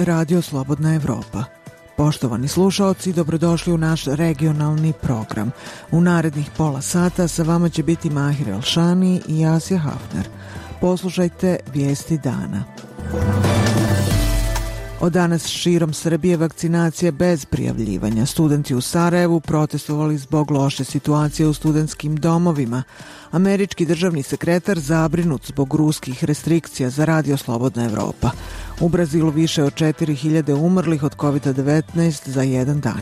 Radio Slobodna Evropa. Poštovani slušaoci, dobrodošli u naš regionalni program. U narednih pola sata sa vama će biti Mahir Elšani i Asja Hafner. Poslušajte vijesti dana. Od danas širom Srbije vakcinacija bez prijavljivanja. Studenti u Sarajevu protestovali zbog loše situacije u studentskim domovima. Američki državni sekretar zabrinut zbog ruskih restrikcija za Radio Slobodna Evropa. U Brazilu više od 4000 umrlih od COVID-19 za jedan dan.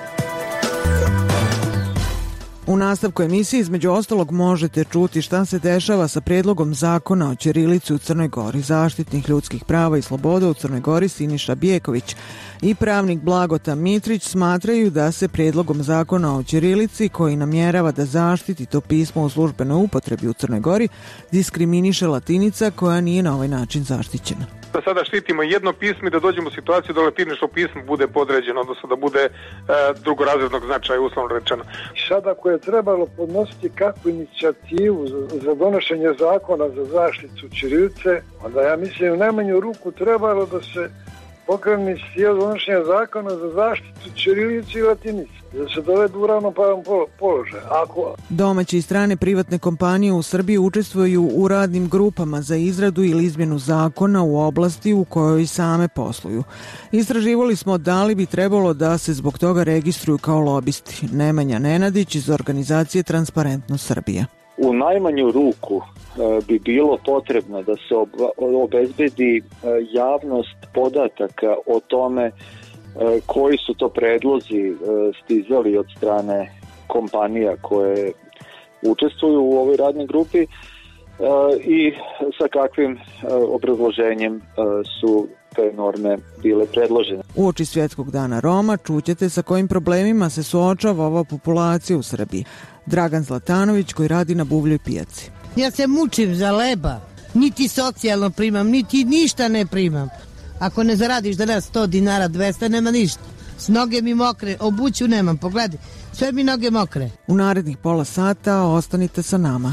U nastavku emisije između ostalog možete čuti šta se dešava sa predlogom zakona o ćirilici u Crnoj Gori. Zaštitnik ljudskih prava i sloboda u Crnoj Gori Siniša Bjeković i pravnik Blagota Mitrić smatraju da se predlogom zakona o ćirilici, koji namjerava da zaštiti to pismo u službenoj upotrebi u Crnoj Gori, diskriminiše latinica koja nije na ovaj način zaštićena. Da sada štitimo jedno pismo i da dođemo u situaciju da latinično pismo bude podređeno, odnosno da bude drugorazrednog značaja, uslovno rečeno. Sada ako je trebalo podnositi kakvu inicijativu za donošenje zakona za zaštitu ćirilice, onda ja mislim u najmanju ruku trebalo da se pokrene inicijativa donošenja zakona za zaštitu ćirilice i latinice, da se dovedu u ravnopravan položaj. Domaće i strane privatne kompanije u Srbiji učestvuju u radnim grupama za izradu ili izmjenu zakona u oblasti u kojoj same posluju. Istraživali smo da li bi trebalo da se zbog toga registruju kao lobisti. Nemanja Nenadić iz organizacije Transparentnost Srbija. U najmanju ruku bi bilo potrebno da se obezbedi javnost podataka o tome koji su to predlozi stizali od strane kompanija koje učestvuju u ovoj radnoj grupi i sa kakvim obrazloženjem su te norme bile predložene. Uoči Svjetskog dana Roma čućete sa kojim problemima se suočava ova populacija u Srbiji. Dragan Zlatanović koji radi na buvljoj pijaci. Ja se mučim za leba, niti socijalno primam, niti ništa ne primam. Ako ne zaradiš danas 100 dinara, 200, nema ništa. S noge mi mokre, obuću nemam, pogledaj, sve mi noge mokre. U narednih pola sata ostanite sa nama.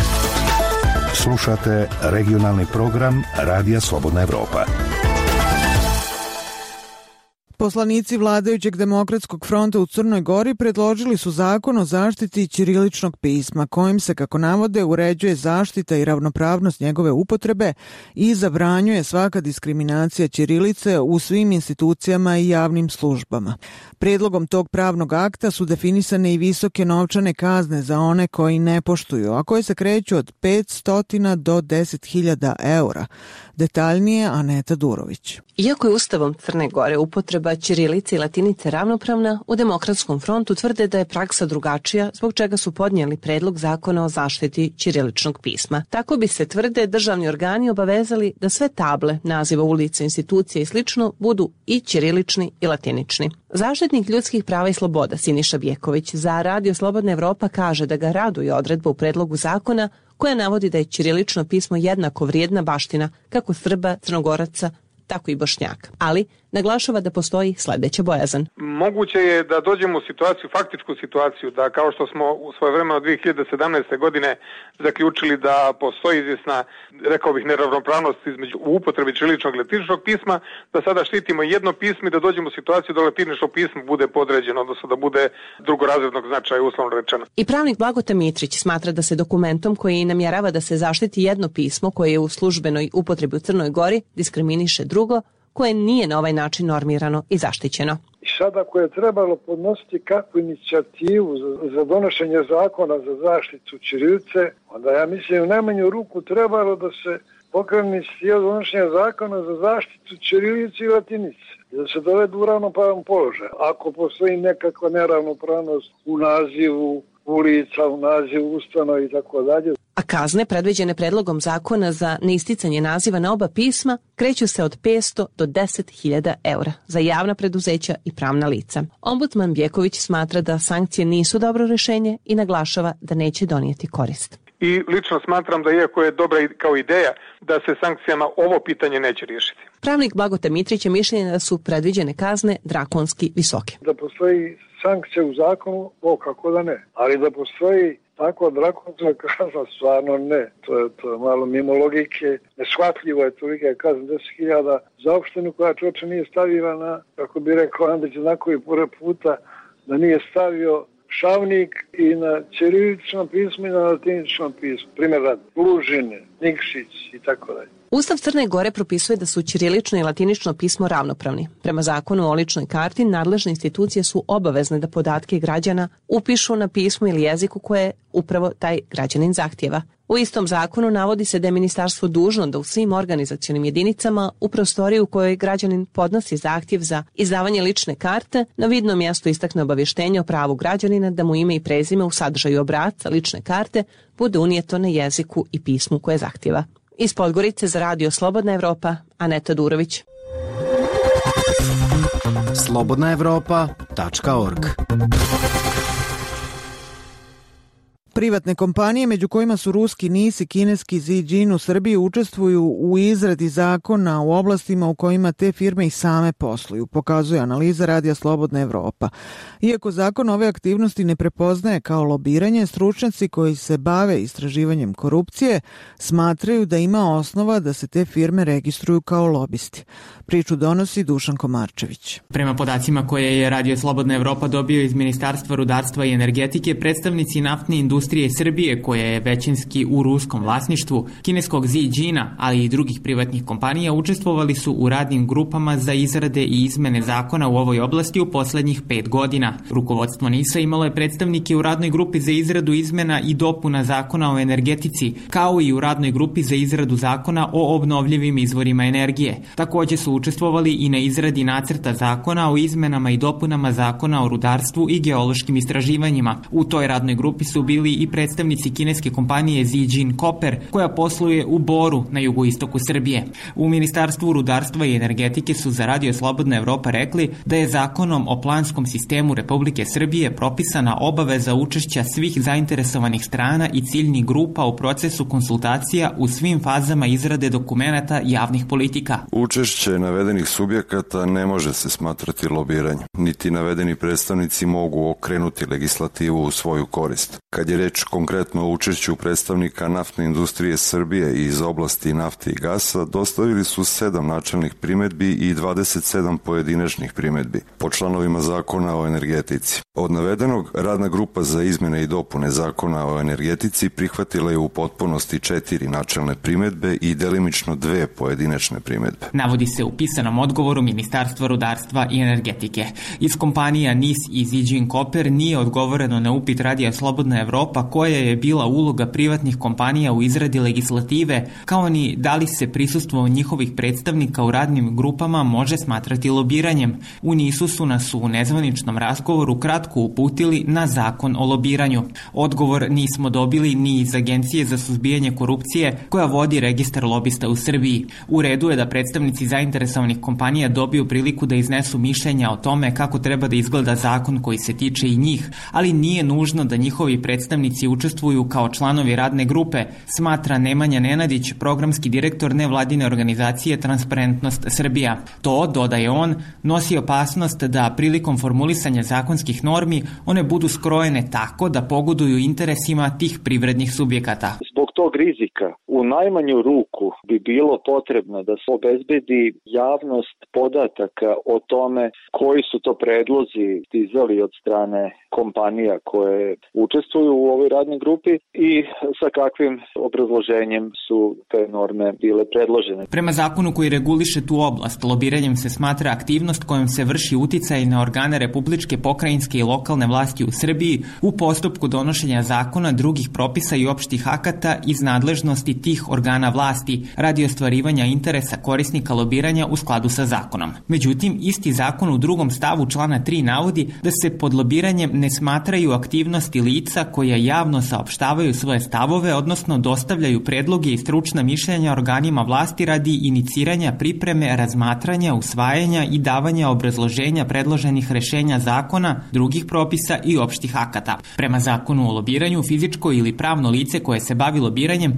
Slušate regionalni program Radija Slobodna Evropa. Poslanici vladajućeg Demokratskog fronta u Crnoj Gori predložili su zakon o zaštiti ćiriličnog pisma, kojim se, kako navode, uređuje zaštita i ravnopravnost njegove upotrebe i zabranjuje svaka diskriminacija ćirilice u svim institucijama i javnim službama. Predlogom tog pravnog akta su definisane i visoke novčane kazne za one koji ne poštuju, a koje se kreću od 500 do 10.000 eura. Detaljnije Aneta Durović. Iako je Ustavom Crne Gore upotreba ćirilice i latinice ravnopravna, u Demokratskom frontu tvrde da je praksa drugačija, zbog čega su podnijeli predlog zakona o zaštiti ćiriličnog pisma. Tako bi se, tvrde, državni organi obavezali da sve table, naziva ulica, institucije i slično budu i ćirilični i latinični. Zaštitnik ljudskih prava i sloboda Siniša Bjeković za Radio Slobodna Evropa kaže da ga raduje odredba u predlogu zakona koja navodi da je ćirilično pismo jednako vrijedna baština kako Srba, Crnogoraca, tako i Bošnjaka. Ali naglašava da postoji sljedeća bojazan. Moguće je da dođemo u situaciju, faktičku situaciju, da kao što smo u svojevremeno 2017. godine zaključili da postoji izvjesna, rekao bih, neravnopravnost između upotrebi ćiriličnog i latiničnog pisma, da sada štitimo jedno pismo i da dođemo u situaciju da latinično pismo bude podređeno, odnosno da bude drugorazrednog značaja, uslovno rečeno. I pravnik Blagota Mitrić smatra da se dokumentom koji namjerava da se zaštiti jedno pismo koje je u službenoj upotrebi u Crnoj Gori diskriminiše drugo, koje nije na ovaj način normirano i zaštićeno. I sada ako je trebalo podnositi kakvu inicijativu za donošenje zakona za zaštitu ćirilice, onda ja mislim u najmanju ruku trebalo da se pokrene inicijativa donošenja zakona za zaštitu ćirilice i latinice, da se dovedu u ravnopravan položaj. Ako postoji nekakva neravnopravnost u nazivu ulica, u nazivu ustanova i tako dalje. A kazne predviđene predlogom zakona za neisticanje naziva na oba pisma kreću se od 500 do 10.000 eura za javna preduzeća i pravna lica. Ombudsman Bjeković smatra da sankcije nisu dobro rješenje i naglašava da neće donijeti korist. I lično smatram da, iako je dobra kao ideja, da se sankcijama ovo pitanje neće riješiti. Pravnik Blagota Mitrić je mišljenja da su predviđene kazne drakonski visoke. Da postoji sankcije u zakonu, kako da ne, ali da postoji tako drakonska kazna, stvarno ne. To je malo mimo logike. Neshvatljivo je tolika kazna 10.000 za opštinu koja čoče nije stavila na, kako bi rekao Andrić, znakovi pored puta, da nije stavio šavnik i na ćiriličnom pismu i na latiničnom pismu. Primjer radi, Lužine, Nikšić i tako dalje. Ustav Crne Gore propisuje da su ćirilično i latinično pismo ravnopravni. Prema zakonu o ličnoj karti, nadležne institucije su obavezne da podatke građana upišu na pismu ili jeziku koje upravo taj građanin zahtjeva. U istom zakonu navodi se da je ministarstvo dužno da u svim organizacionim jedinicama u prostoriji u kojoj građanin podnosi zahtjev za izdavanje lične karte na vidnom mjestu istakne obavještenje o pravu građanina da mu ime i prezime u sadržaju obrasca lične karte bude unijeto na jeziku i pismu koje zahtjeva. Iz Podgorice za Radio Slobodna Evropa, Aneta Durović. slobodnaevropa.org. Privatne kompanije, među kojima su ruski NIS i kineski Zijin u Srbiji, učestvuju u izradi zakona u oblastima u kojima te firme i same posluju, pokazuje analiza Radija Slobodna Evropa. Iako zakon ove aktivnosti ne prepoznaje kao lobiranje, stručnjaci koji se bave istraživanjem korupcije smatraju da ima osnova da se te firme registruju kao lobisti. Priču donosi Dušan Komarčević. Prema podacima koje je Radio Slobodna Evropa dobio iz Ministarstva rudarstva i energetike, predstavnici naftne industrije Srbije, koja je većinski u ruskom vlasništvu, kineskog Zijina, ali i drugih privatnih kompanija, učestvovali su u radnim grupama za izrade i izmene zakona u ovoj oblasti u poslednjih 5 godina. Rukovodstvo NIS-a imalo je predstavnike u radnoj grupi za izradu izmena i dopuna zakona o energetici, kao i u radnoj grupi za izradu zakona o obnovljivim izvorima energije. Takođe su učestvovali i na izradi nacrta zakona o izmenama i dopunama zakona o rudarstvu i geološkim istraživanjima. U toj radnoj grupi su bili i predstavnici kineske kompanije Zijin Copper, koja posluje u Boru na jugoistoku Srbije. U Ministarstvu rudarstva i energetike su za Radio Slobodna Evropa rekli da je zakonom o planskom sistemu Republike Srbije propisana obaveza učešća svih zainteresovanih strana i ciljnih grupa u procesu konsultacija u svim fazama izrade dokumenata javnih politika. Učešće navedenih subjekata ne može se smatrati lobiranjem, niti navedeni predstavnici mogu okrenuti legislativu u svoju korist. Kad je reč konkretno o učešću predstavnika naftne industrije Srbije iz oblasti nafte i gasa, dostavili su 7 načelnih primedbi i 27 pojedinačnih primedbi po članovima zakona o energetici. Od navedenog, radna grupa za izmene i dopune zakona o energetici prihvatila je u potpunosti 4 načelne primedbe i delimično 2 pojedinačne primedbe. Navodi se u pisanom odgovoru Ministarstva rudarstva i energetike. Iz kompanija NIS i Zijin Copper nije odgovoreno na upit Radija Slobodna Evropa koja je bila uloga privatnih kompanija u izradi legislative, kao ni da li se prisustvo njihovih predstavnika u radnim grupama može smatrati lobiranjem. U NIS-u su nas u nezvaničnom razgovoru kratko uputili na zakon o lobiranju. Odgovor nismo dobili ni iz Agencije za suzbijanje korupcije koja vodi registar lobista u Srbiji. U redu je da predstavnici zainteresovanih kompanija dobiju priliku da iznesu mišljenja o tome kako treba da izgleda zakon koji se tiče i njih, ali nije nužno da njihovi predstavnici učestvuju kao članovi radne grupe, smatra Nemanja Nenadić, programski direktor nevladine organizacije Transparentnost Srbija. To, dodaje on, nosi opasnost da prilikom formulisanja zakonskih normi one budu skrojene tako da pogoduju interesima tih privrednih subjekata. Zbog tog rizika u najmanju ruku bi bilo potrebno da se obezbedi javnost podataka o tome koji su to predlozi stizali od strane kompanija koje učestvuju u ovoj radnoj grupi i sa kakvim obrazloženjem su te norme bile predložene. Prema zakonu koji reguliše tu oblast, lobiranjem se smatra aktivnost kojom se vrši uticaj na organe republičke, pokrajinske i lokalne vlasti u Srbiji u postupku donošenja zakona, drugih propisa i opštih akata iz nadležnosti tih organa vlasti radi ostvarivanja interesa korisnika lobiranja u skladu sa zakonom. Međutim, isti zakon u 2. stavu člana 3 navodi da se pod lobiranjem ne smatraju aktivnosti lica koja javno saopštavaju svoje stavove, odnosno dostavljaju predloge i stručna mišljenja organima vlasti radi iniciranja, pripreme, razmatranja, usvajanja i davanja obrazloženja predloženih rešenja zakona, drugih propisa i opštih akata. Prema zakonu o lobiranju, fizičko ili pravno lice koje se bavi lobiranjem mora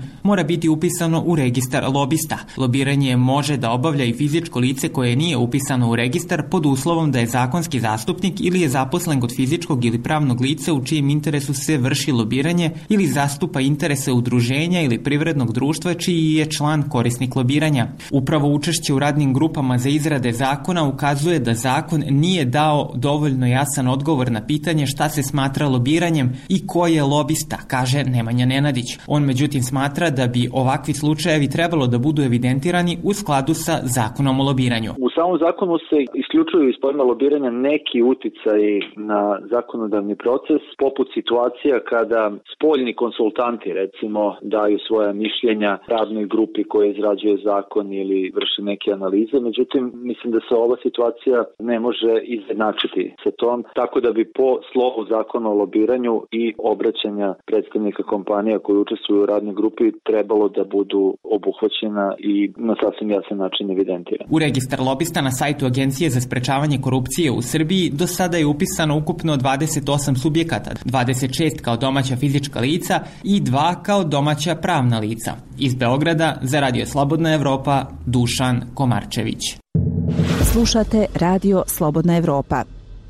biti upisano u registar lobista. Lobiranje može da obavlja i fizičko lice koje nije upisano u registar pod uslovom da je zakonski zastupnik ili je zaposlen kod fizičkog ili pravnog lica u čijem interesu se vrši lobiranje ili zastupa interese udruženja ili privrednog društva čiji je član korisnik lobiranja. Upravo učešće u radnim grupama za izrade zakona ukazuje da zakon nije dao dovoljno jasan odgovor na pitanje šta se smatra lobiranjem i ko je lobista, kaže Nemanja Nenadić. On međutim smatra da bi ovakvi slučajevi trebalo da budu evidentirani u skladu sa zakonom o lobiranju. U samom zakonu se isključuju iz pojma lobiranja neki uticaji na zakonodavni proces, poput situacija kada spoljni konsultanti recimo daju svoja mišljenja radnoj grupi koja izrađuje zakon ili vrši neke analize. Međutim, mislim da se ova situacija ne može izjednačiti sa tom, tako da bi po slovu zakona o lobiranju i obraćanja predstavnika kompanija koji učestvuju u radnoj grupi trebalo da budu obuhvaćena i na sasvim jasan način evidentirana. U registar lobista na sajtu Agencije za sprečavanje korupcije u Srbiji do sada je upisano ukupno 28 subjekata, 26 kao domaća fizička lica i 2 kao domaća pravna lica. Iz Beograda za Radio Slobodna Evropa, Dušan Komarčević. Slušate Radio Slobodna Evropa.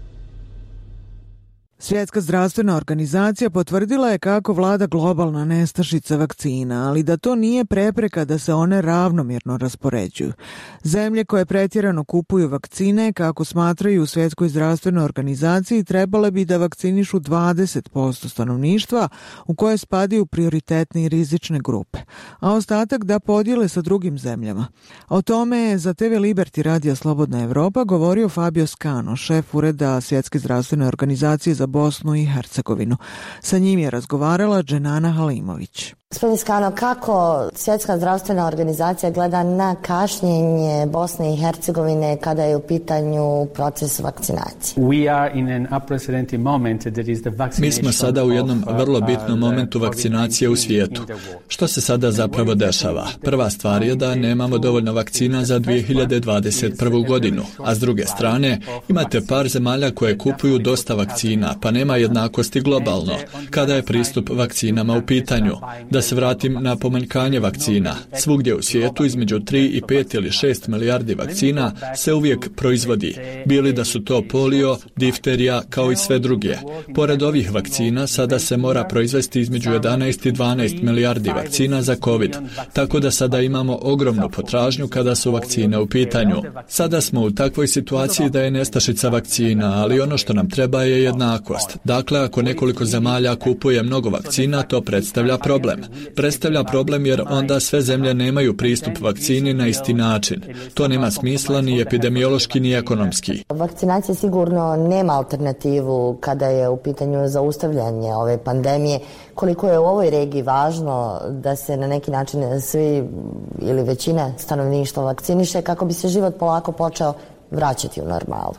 Svjetska zdravstvena organizacija potvrdila je kako vlada globalna nestašica vakcina, ali da to nije prepreka da se one ravnomjerno raspoređuju. Zemlje koje pretjerano kupuju vakcine, kako smatraju u Svjetskoj zdravstvenoj organizaciji, trebale bi da vakcinišu 20% stanovništva u koje spadaju prioritetne i rizične grupe, a ostatak da podijele sa drugim zemljama. O tome je za TV Liberty Radija Slobodna Evropa govorio Fabio Scano, šef ureda Svjetske zdravstvene organizacije za Bosnu i Hercegovinu. Sa njim je razgovarala Dženana Halimović. Gospodin Skano, kako Svjetska zdravstvena organizacija gleda na kašnjenje Bosne i Hercegovine kada je u pitanju proces vakcinacije? Mi smo sada u jednom vrlo bitnom momentu vakcinacije u svijetu. Što se sada zapravo dešava? Prva stvar je da nemamo dovoljno vakcina za 2021. godinu, a s druge strane imate par zemalja koje kupuju dosta vakcina, pa nema jednakosti globalno kada je pristup vakcinama u pitanju. Da se vratim na pomanjkanje vakcina. Svugdje u svijetu između 3 i 5 ili 6 milijardi vakcina se uvijek proizvodi. Bili da su to polio, difterija, kao i sve druge. Pored ovih vakcina, sada se mora proizvesti između 11 i 12 milijardi vakcina za COVID. Tako da sada imamo ogromnu potražnju kada su vakcine u pitanju. Sada smo u takvoj situaciji da je nestašica vakcina, ali ono što nam treba je jednakost. Dakle, ako nekoliko zemalja kupuje mnogo vakcina, to predstavlja problem. Predstavlja problem jer onda sve zemlje nemaju pristup vakcini na isti način. To nema smisla ni epidemiološki ni ekonomski. Vakcinacija sigurno nema alternativu kada je u pitanju zaustavljanje ove pandemije. Koliko je u ovoj regiji važno da se na neki način svi ili većina stanovništva vakciniše kako bi se život polako počeo vraćati u normalu.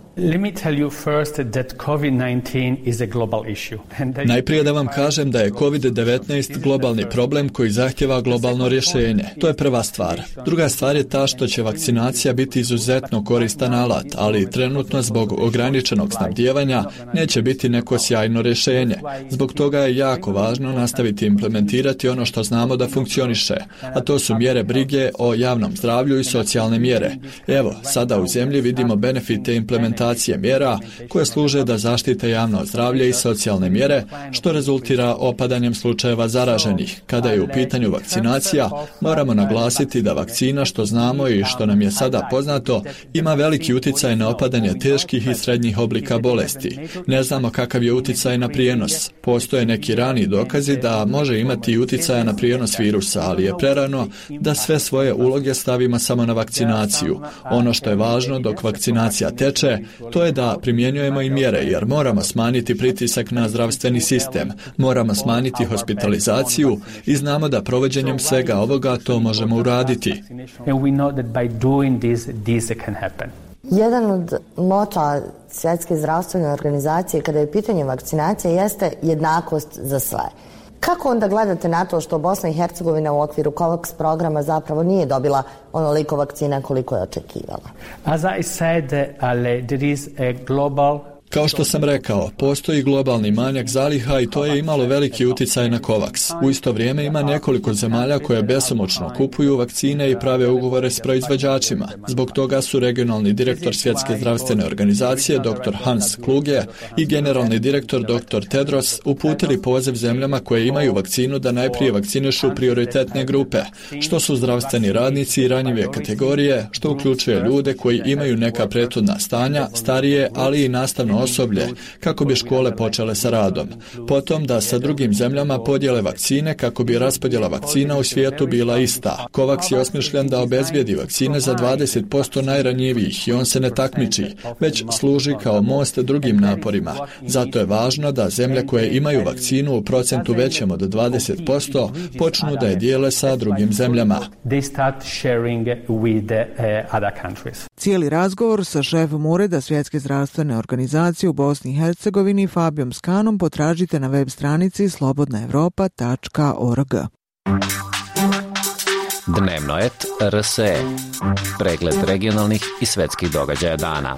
Najprije da vam kažem da je COVID-19 globalni problem koji zahtjeva globalno rješenje. To je prva stvar. Druga stvar je ta što će vakcinacija biti izuzetno koristan alat, ali trenutno zbog ograničenog snabdijevanja neće biti neko sjajno rješenje. Zbog toga je jako važno nastaviti implementirati ono što znamo da funkcioniše, a to su mjere brige o javnom zdravlju i socijalne mjere. Evo, sada u zemlji vidimo benefite implementacije mjera koje služe da zaštite javno zdravlje i socijalne mjere, što rezultira opadanjem slučajeva zaraženih. Kada je u pitanju vakcinacija, moramo naglasiti da vakcina, što znamo i što nam je sada poznato, ima veliki utjecaj na opadanje teških i srednjih oblika bolesti. Ne znamo kakav je utjecaj na prijenos. Postoje neki rani dokazi da može imati utjecaja na prijenos virusa, ali je prerano da sve svoje uloge stavimo samo na vakcinaciju. Ono što je važno dok vakcinacija teče, to je da primjenjujemo i mjere, jer moramo smanjiti pritisak na zdravstveni sistem, moramo smanjiti hospitalizaciju i znamo da provođenjem svega ovoga to možemo uraditi. Jedan od mota Svjetske zdravstvene organizacije kada je pitanje vakcinacije jeste jednakost za sve. Kako onda gledate na to što Bosna i Hercegovina u okviru COVAX programa zapravo nije dobila onoliko vakcina koliko je očekivala? Kao što sam rekao, postoji globalni manjak zaliha i to je imalo veliki uticaj na COVAX. U isto vrijeme ima nekoliko zemalja koje besomučno kupuju vakcine i prave ugovore s proizvođačima. Zbog toga su regionalni direktor Svjetske zdravstvene organizacije dr. Hans Kluge i generalni direktor dr. Tedros uputili poziv zemljama koje imaju vakcinu da najprije vakcinišu prioritetne grupe, što su zdravstveni radnici i ranjive kategorije, što uključuje ljude koji imaju neka prethodna stanja, starije, ali i nastavno osoblje, kako bi škole počele sa radom. Potom da sa drugim zemljama podijele vakcine kako bi raspodjela vakcina u svijetu bila ista. COVAX je osmišljen da obezbijedi vakcine za 20% najranjivijih i on se ne takmiči, već služi kao most drugim naporima. Zato je važno da zemlje koje imaju vakcinu u procentu većem od 20% počnu da je dijele sa drugim zemljama. Cijeli razgovor sa šefom Ureda Svjetske zdravstvene organizacije u Bosni i Hercegovini Fabijom Skanom potražite na web stranici slobodnaevropa.org. Dnevnoet RSE. Pregled regionalnih i svetskih događaja dana.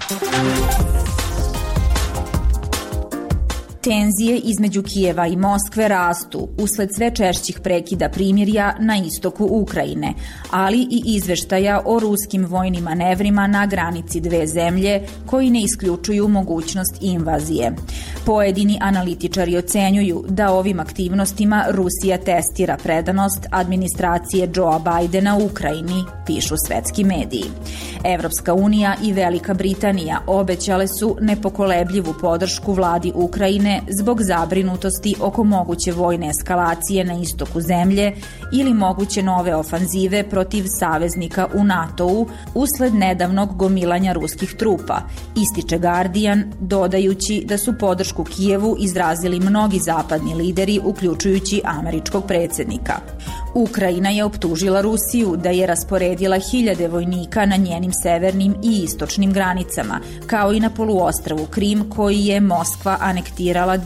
Tenzije između Kijeva i Moskve rastu usled sve češćih prekida primirja na istoku Ukrajine, ali i izveštaja o ruskim vojnim manevrima na granici dve zemlje koji ne isključuju mogućnost invazije. Pojedini analitičari ocenjuju da ovim aktivnostima Rusija testira predanost administracije Joea Bidena u Ukrajini, pišu svetski mediji. Evropska unija i Velika Britanija obećale su nepokolebljivu podršku vladi Ukrajine zbog zabrinutosti oko moguće vojne eskalacije na istoku zemlje ili moguće nove ofanzive protiv saveznika u NATO-u usled nedavnog gomilanja ruskih trupa, ističe Guardian, dodajući da su podršku Kijevu izrazili mnogi zapadni lideri, uključujući američkog predsjednika. Ukrajina je optužila Rusiju da je rasporedila 1000 vojnika na njenim severnim i istočnim granicama, kao i na poluostrvu Krim koji je Moskva anektirala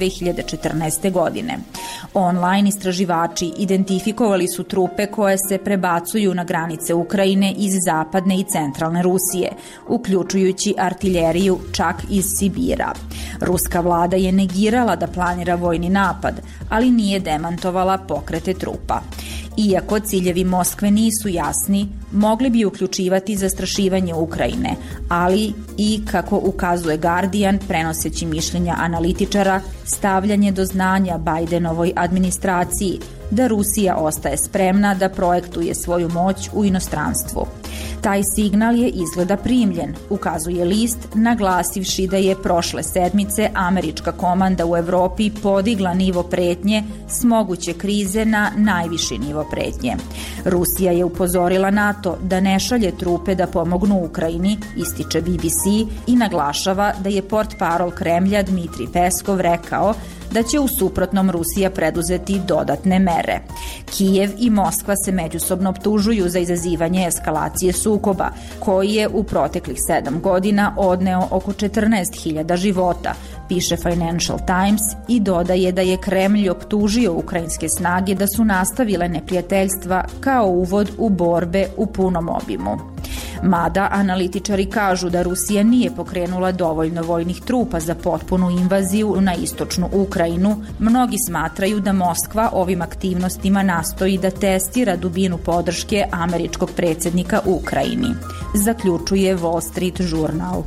2014. godine. Online istraživači identifikovali su trupe koje se prebacuju na granice Ukrajine iz zapadne i centralne Rusije, uključujući artiljeriju čak iz Sibira. Ruska vlada je negirala da planira vojni napad, ali nije demantovala pokrete trupa. Iako ciljevi Moskve nisu jasni, mogli bi uključivati zastrašivanje Ukrajine, ali i, kako ukazuje Guardian, prenoseći mišljenja analitičara, stavljanje do znanja Bidenovoj administraciji da Rusija ostaje spremna da projektuje svoju moć u inostranstvu. Taj signal je izgleda primljen, ukazuje list, naglasivši da je prošle sedmice američka komanda u Evropi podigla nivo pretnje s moguće krize na najviši nivo pretnje. Rusija je upozorila NATO da ne šalje trupe da pomognu Ukrajini, ističe BBC, i naglašava da je portparol Kremlja Dmitrij Peskov rekao da će u suprotnom Rusija preduzeti dodatne mere. Kijev i Moskva se međusobno optužuju za izazivanje eskalacije sukoba, koji je u proteklih 7 godina odneo oko 14.000 života, piše Financial Times, i dodaje da je Kremlj optužio ukrajinske snage da su nastavile neprijateljstva kao uvod u borbe u punom obimu. Mada analitičari kažu da Rusija nije pokrenula dovoljno vojnih trupa za potpunu invaziju na istočnu Ukrajinu, mnogi smatraju da Moskva ovim aktivnostima nastoji da testira dubinu podrške američkog predsjednika Ukrajini, zaključuje Wall Street Journal.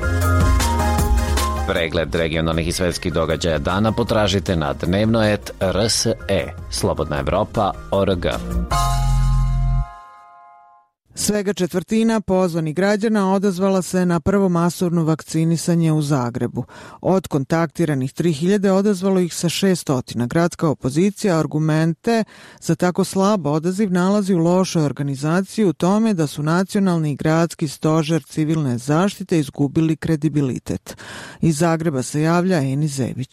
Pregled regionalnih i svetskih događaja dana potražite na dnevnoet RSE, slobodnaevropa.org. Svega četvrtina pozvanih građana odazvala se na prvo masovno vakcinisanje u Zagrebu. Od kontaktiranih 3000 odazvalo ih sa 600. Gradska opozicija argumente za tako slab odaziv nalazi u lošoj organizaciji u tome da su nacionalni i gradski stožer civilne zaštite izgubili kredibilitet. Iz Zagreba se javlja Eni Zević.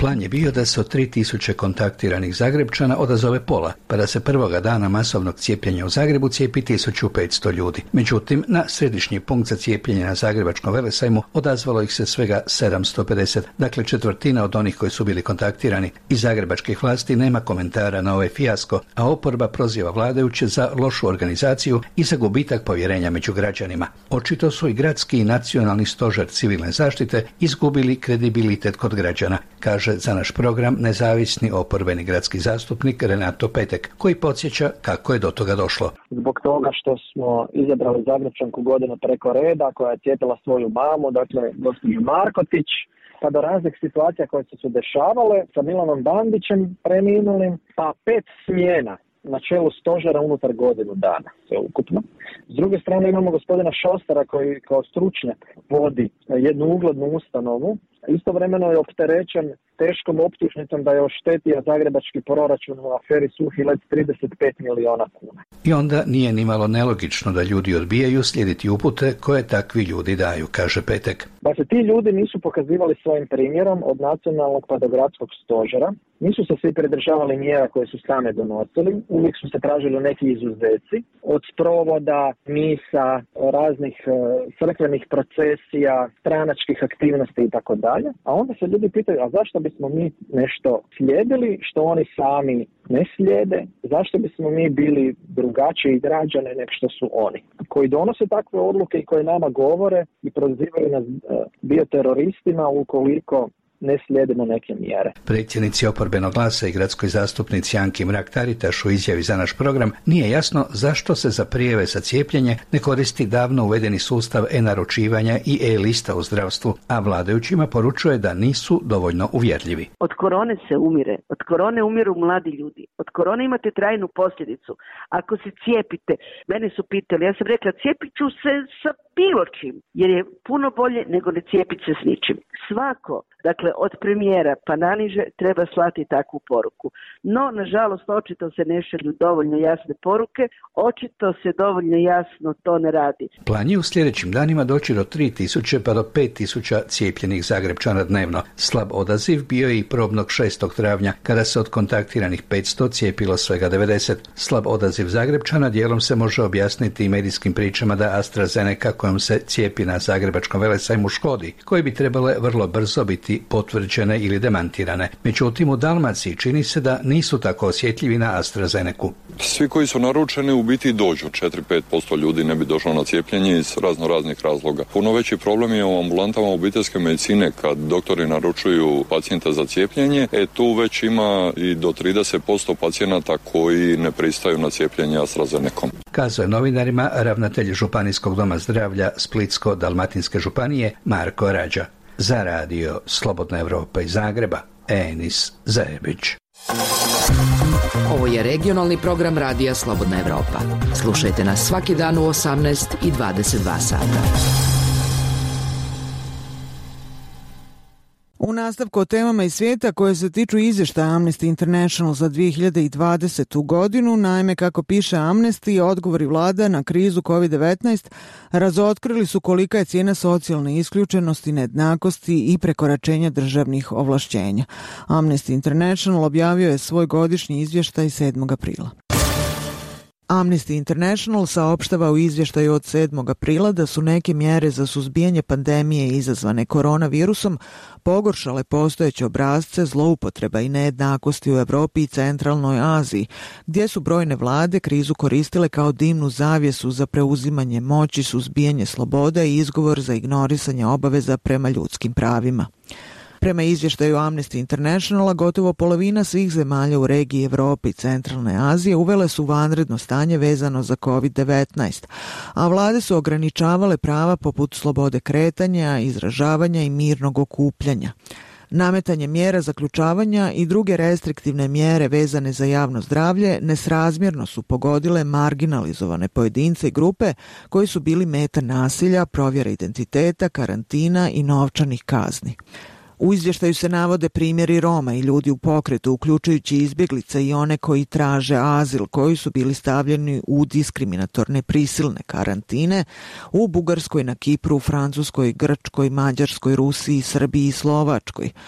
Plan je bio da se od 3000 kontaktiranih Zagrebčana odazove pola, pa da se prvoga dana masovnog cijepljenja u Zagrebu cijepi 1500 ljudi. Međutim, na središnji punkt za cijepljenje na Zagrebačkom velesajmu odazvalo ih se svega 750, dakle četvrtina od onih koji su bili kontaktirani. Iz zagrebačkih vlasti nema komentara na ovaj fijasko, a oporba proziva vladajuće za lošu organizaciju i za gubitak povjerenja među građanima. Očito su i gradski i nacionalni stožer civilne zaštite izgubili kredibilitet kod građana, kaže za naš program nezavisni oporbeni gradski zastupnik Renato Petek, koji podsjeća kako je do toga došlo. Zbog toga što smo izabrali Zagrebčanku godinu preko reda koja je cijepila svoju mamu, dakle gospođu Markotić, pa do raznih situacija koje su se dešavale sa Milanom Bandićem preminulim, pa 5 smjena na čelu stožera unutar godinu dana, sve ukupno. S druge strane imamo gospodina Šostara koji kao stručnjak vodi jednu uglednu ustanovu. Istovremeno je opterećen teškom optužnicom da je oštetio zagrebački proračun u aferi Suhi led 35 milijuna kuna. I onda nije nimalo nelogično da ljudi odbijaju slijediti upute koje takvi ljudi daju, kaže Petek. Dakle, ti ljudi nisu pokazivali svojim primjerom od nacionalnog pa do gradskog stožera. Nisu se svi pridržavali mjera koje su same donosili. Uvijek su se tražili neki izuzeci od sprovoda, misa, raznih crkvenih procesija, stranačkih aktivnosti i tako dalje. A onda se ljudi pitaju, a zašto bismo mi nešto slijedili što oni sami ne slijede? Zašto bismo mi bili drugačiji građane nego što su oni? Koji donose takve odluke i koji nama govore i prozivaju nas bioteroristima ukoliko ne slijedimo neke mjere. Predsjednici oporbenog glasa i gradskoj zastupnici Anki Mrak-Taritaš u izjavi za naš program nije jasno zašto se za prijave za cijepljenje ne koristi davno uvedeni sustav e-naručivanja i e-lista u zdravstvu, a vladajućima poručuje da nisu dovoljno uvjerljivi. Od korone se umire, od korone umiru mladi ljudi, od korone imate trajnu posljedicu. Ako se cijepite, mene su pitali, ja sam rekla cijepit ću se sa bilo čim, jer je puno bolje nego ne cijepiti se s ničim. Svako, dakle od premijera pa naniže, treba slati takvu poruku. No, nažalost, očito se ne šalju dovoljno jasne poruke, očito se dovoljno jasno to ne radi. Plan je u sljedećim danima doći do 3000 pa do 5000 cijepljenih Zagrebčana dnevno. Slab odaziv bio je i probnog 6. travnja, kada se od kontaktiranih 500 cijepilo svega 90. Slab odaziv Zagrebčana dijelom se može objasniti i medijskim pričama da AstraZeneca, kojom se cijepi na Zagrebačkom velesajmu, škodi, koji bi trebale vrlo brzo biti potvrđene ili demantirane. Međutim, u Dalmaciji čini se da nisu tako osjetljivi na AstraZenecu. Svi koji su naručeni u biti dođu. 4-5% ljudi ne bi došlo na cijepljenje iz raznih razloga. Puno veći problem je u ambulantama obiteljske medicine kad doktori naručuju pacijente za cijepljenje. Tu već ima i do 30% pacijenata koji ne pristaju na cijepljenje AstraZenecom. Kazao je novinarima ravnatelj Županijskog doma zdravlja Splitsko-dalmatinske županije Marko Rađa. Za radio Slobodna Evropa iz Zagreba, Enis Zajebić. Ovo je regionalni program radija Slobodna Evropa. Slušajte nas svaki dan u 18 i 22 sata. U nastavku o temama iz svijeta koje se tiču izvještaja Amnesty International za 2020. godinu, naime, kako piše Amnesty, odgovori vlada na krizu COVID-19 razotkrili su kolika je cijena socijalne isključenosti, nejednakosti i prekoračenja državnih ovlašćenja. Amnesty International objavio je svoj godišnji izvještaj 7. aprila. Amnesty International saopštava u izvještaju od 7. aprila da su neke mjere za suzbijanje pandemije izazvane koronavirusom pogoršale postojeće obrasce zloupotreba i nejednakosti u Europi i centralnoj Aziji, gdje su brojne vlade krizu koristile kao dimnu zavjesu za preuzimanje moći, suzbijanje slobode i izgovor za ignorisanje obaveza prema ljudskim pravima. Prema izvještaju Amnesty Internationala, gotovo polovina svih zemalja u regiji Europe i centralne Azije uvele su vanredno stanje vezano za COVID-19, a vlade su ograničavale prava poput slobode kretanja, izražavanja i mirnog okupljanja. Nametanje mjera zaključavanja i druge restriktivne mjere vezane za javno zdravlje nesrazmjerno su pogodile marginalizovane pojedince i grupe koji su bili meta nasilja, provjere identiteta, karantina i novčanih kazni. U izvještaju se navode primjeri Roma i ljudi u pokretu, uključujući izbjeglice i one koji traže azil, koji su bili stavljeni u diskriminatorne prisilne karantine u Bugarskoj, na Kipru, Francuskoj, Grčkoj, Mađarskoj, Rusiji, Srbiji i Slovačkoj.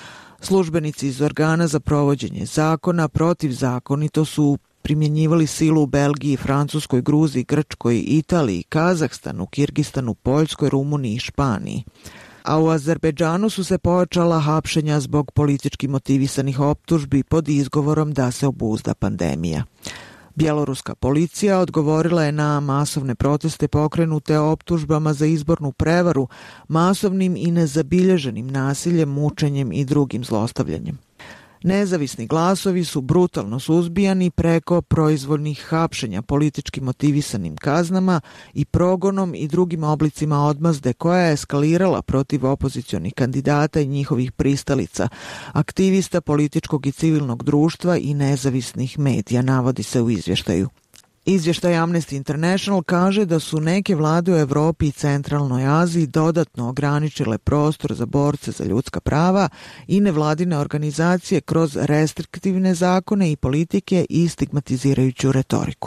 Službenici iz organa za provođenje zakona protivzakonito su primjenjivali silu u Belgiji, Francuskoj, Gruziji, Grčkoj, Italiji, Kazahstanu, Kirgistanu, Poljskoj, Rumuniji i Španiji. A u Azerbejdžanu su se pojačala hapšenja zbog politički motivisanih optužbi pod izgovorom da se obuzda pandemija. Bjeloruska policija odgovorila je na masovne proteste pokrenute optužbama za izbornu prevaru, masovnim i nezabilježenim nasiljem, mučenjem i drugim zlostavljanjem. Nezavisni glasovi su brutalno suzbijani preko proizvoljnih hapšenja politički motivisanim kaznama i progonom i drugim oblicima odmazde koja je eskalirala protiv opozicionih kandidata i njihovih pristalica, aktivista političkog i civilnog društva i nezavisnih medija, navodi se u izvještaju. Izvještaj Amnesty International kaže da su neke vlade u Evropi i Centralnoj Aziji dodatno ograničile prostor za borce za ljudska prava i nevladine organizacije kroz restriktivne zakone i politike i stigmatizirajuću retoriku.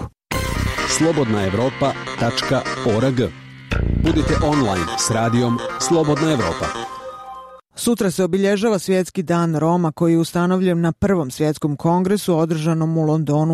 slobodnaevropa.org. Budite online s radijom Slobodna Evropa. Sutra se obilježava Svjetski dan Roma koji je ustanovljen na Prvom svjetskom kongresu održanom u Londonu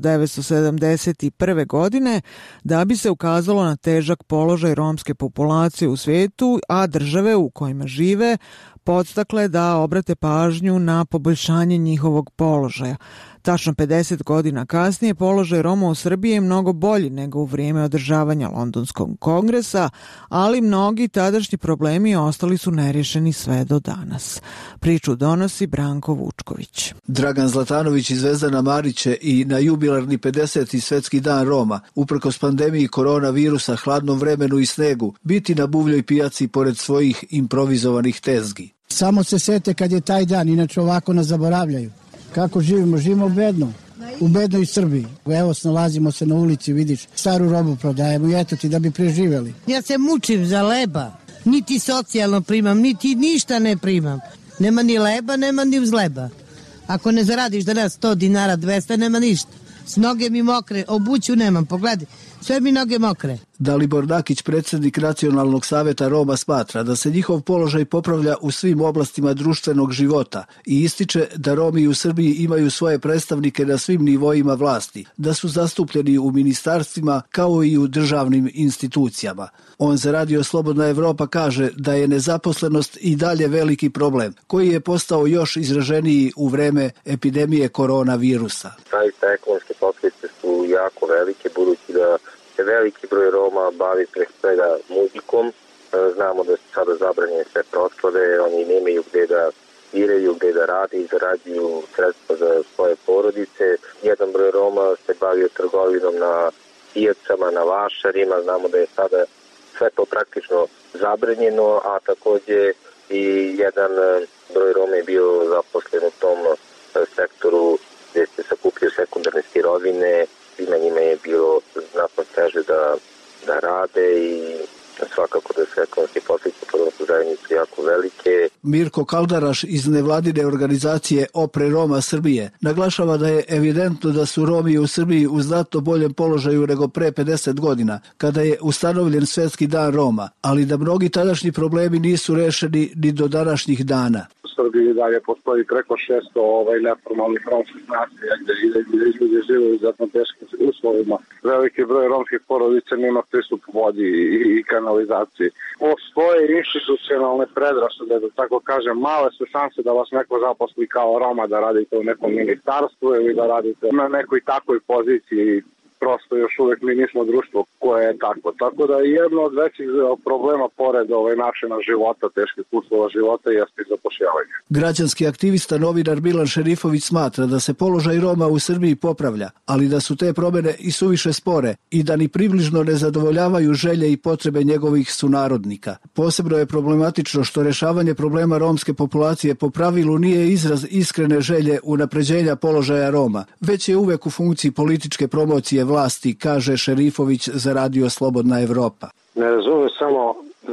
1971. godine da bi se ukazalo na težak položaj romske populacije u svijetu, a države u kojima žive podstakle da obrate pažnju na poboljšanje njihovog položaja. Tačno 50 godina kasnije položaj Roma u Srbiji je mnogo bolji nego u vrijeme održavanja Londonskog kongresa, ali mnogi tadašnji problemi ostali su nerješeni sve do danas. Priču donosi Branko Vučković. Dragan Zlatanović i Zvezdana Marić će i na jubilarni 50. Svjetski dan Roma, uprkos pandemiji koronavirusa, hladnom vremenu i snegu, biti na buvljoj pijaci pored svojih improvizovanih tezgi. Samo se sete kad je taj dan, inače ovako nas zaboravljaju. Kako živimo? Živimo bedno. U bednoj Srbiji. Evo, nalazimo se na ulici, vidiš, staru robu prodajemo i eto ti da bi preživjeli. Ja se mučim za leba. Niti socijalno primam, niti ništa ne primam. Nema ni leba, nema ni uzleba. Ako ne zaradiš danas 100 dinara, 200, nema ništa. S noge mi mokre, obuću nemam, pogledaj, sve mi noge mokre. Dalibor Nakić, predsjednik Nacionalnog savjeta Roma, smatra da se njihov položaj popravlja u svim oblastima društvenog života i ističe da Romi u Srbiji imaju svoje predstavnike na svim nivoima vlasti, da su zastupljeni u ministarstvima kao i u državnim institucijama. On za Radio Slobodna Evropa kaže da je nezaposlenost i dalje veliki problem, koji je postao još izraženiji u vreme epidemije koronavirusa. Zaista ekonomske posljedice su jako velike, budući da se veliki broj Roma bavi pre svega muzikom. Znamo da su sada zabranjene sve proslave, oni nemaju gde da sviraju, gde da rade i zarađuju sredstva za svoje porodice. Jedan broj Roma se bavio trgovinom na pijacama, na vašarima, znamo da je sada sve to praktično zabranjeno, a takođe i jedan broj Roma je bio zaposlen u tom sektoru gde se sakupljaju sekundarne sirovine, svima njima je bilo znatno teže da rade i svakako da sve ekonomske posljedice po romsku zajednicu jako velike. Mirko Kaldaraš iz nevladine organizacije Opre Roma Srbije naglašava da je evidentno da su Romi u Srbiji u znatno boljem položaju nego pre 50 godina, kada je ustanovljen Svjetski dan Roma, ali da mnogi tadašnji problemi nisu rešeni ni do današnjih dana. U Srbiji dalje postoji preko 600 neformalnih romskih naselja gde ljudi žive u izuzetno teškim uslovima. Veliki broj romskih porodica nema pristup vodi i kanalizaciji. Postoje institucionalne predrasude, da tako kažem, male su šanse da vas neko zaposli kao Roma, da radite u nekom ministarstvu ili da radite na nekoj takvoj poziciji. Prosto još uvijek mi nismo društvo koje je tako. Tako da jedno od većih problema pored načina života, teških uslova života, jeste i zapošljavanje. Građanski aktivista novinar Milan Šerifović smatra da se položaj Roma u Srbiji popravlja, ali da su te promjene i suviše spore i da ni približno ne zadovoljavaju želje i potrebe njegovih sunarodnika. Posebno je problematično što rešavanje problema romske populacije po pravilu nije izraz iskrene želje unapređenja položaja Roma, već je uvek u funkciji političke promocije vlasti, kaže Šerifović za Radio Slobodna Evropa. Ne razumem samo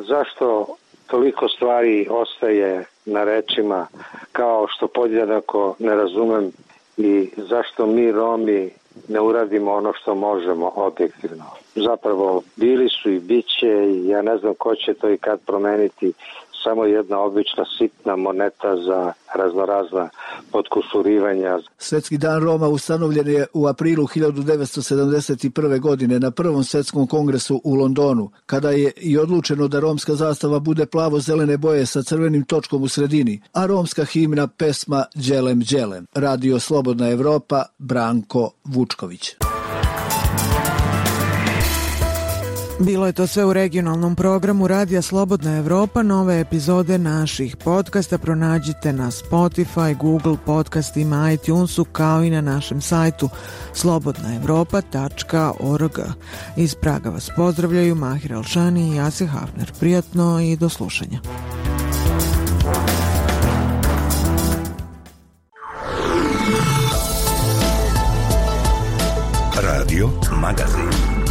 zašto toliko stvari ostaje na rečima, kao što podjednako ne razumem i zašto mi Romi ne uradimo ono što možemo objektivno. Zapravo bili su i bit će i ja ne znam ko će to i kad promeniti. samo jedna obična sitna moneta za raznorazna podkusurivanja. Svetski dan Roma ustanovljen je u aprilu 1971. godine na Prvom svetskom kongresu u Londonu, kada je i odlučeno da romska zastava bude plavo-zelene boje sa crvenim točkom u sredini, a romska himna pesma Đelem Đelem. Radio Slobodna Evropa, Branko Vučković. Bilo je to sve u regionalnom programu Radija Slobodna Evropa. Nove epizode naših podcasta pronađite na Spotify, Google podcastima, iTunesu, kao i na našem sajtu slobodnaevropa.org. Iz Praga vas pozdravljaju Mahir Alšani i Jase Hafner. Prijatno i do slušanja. Radio Magazin.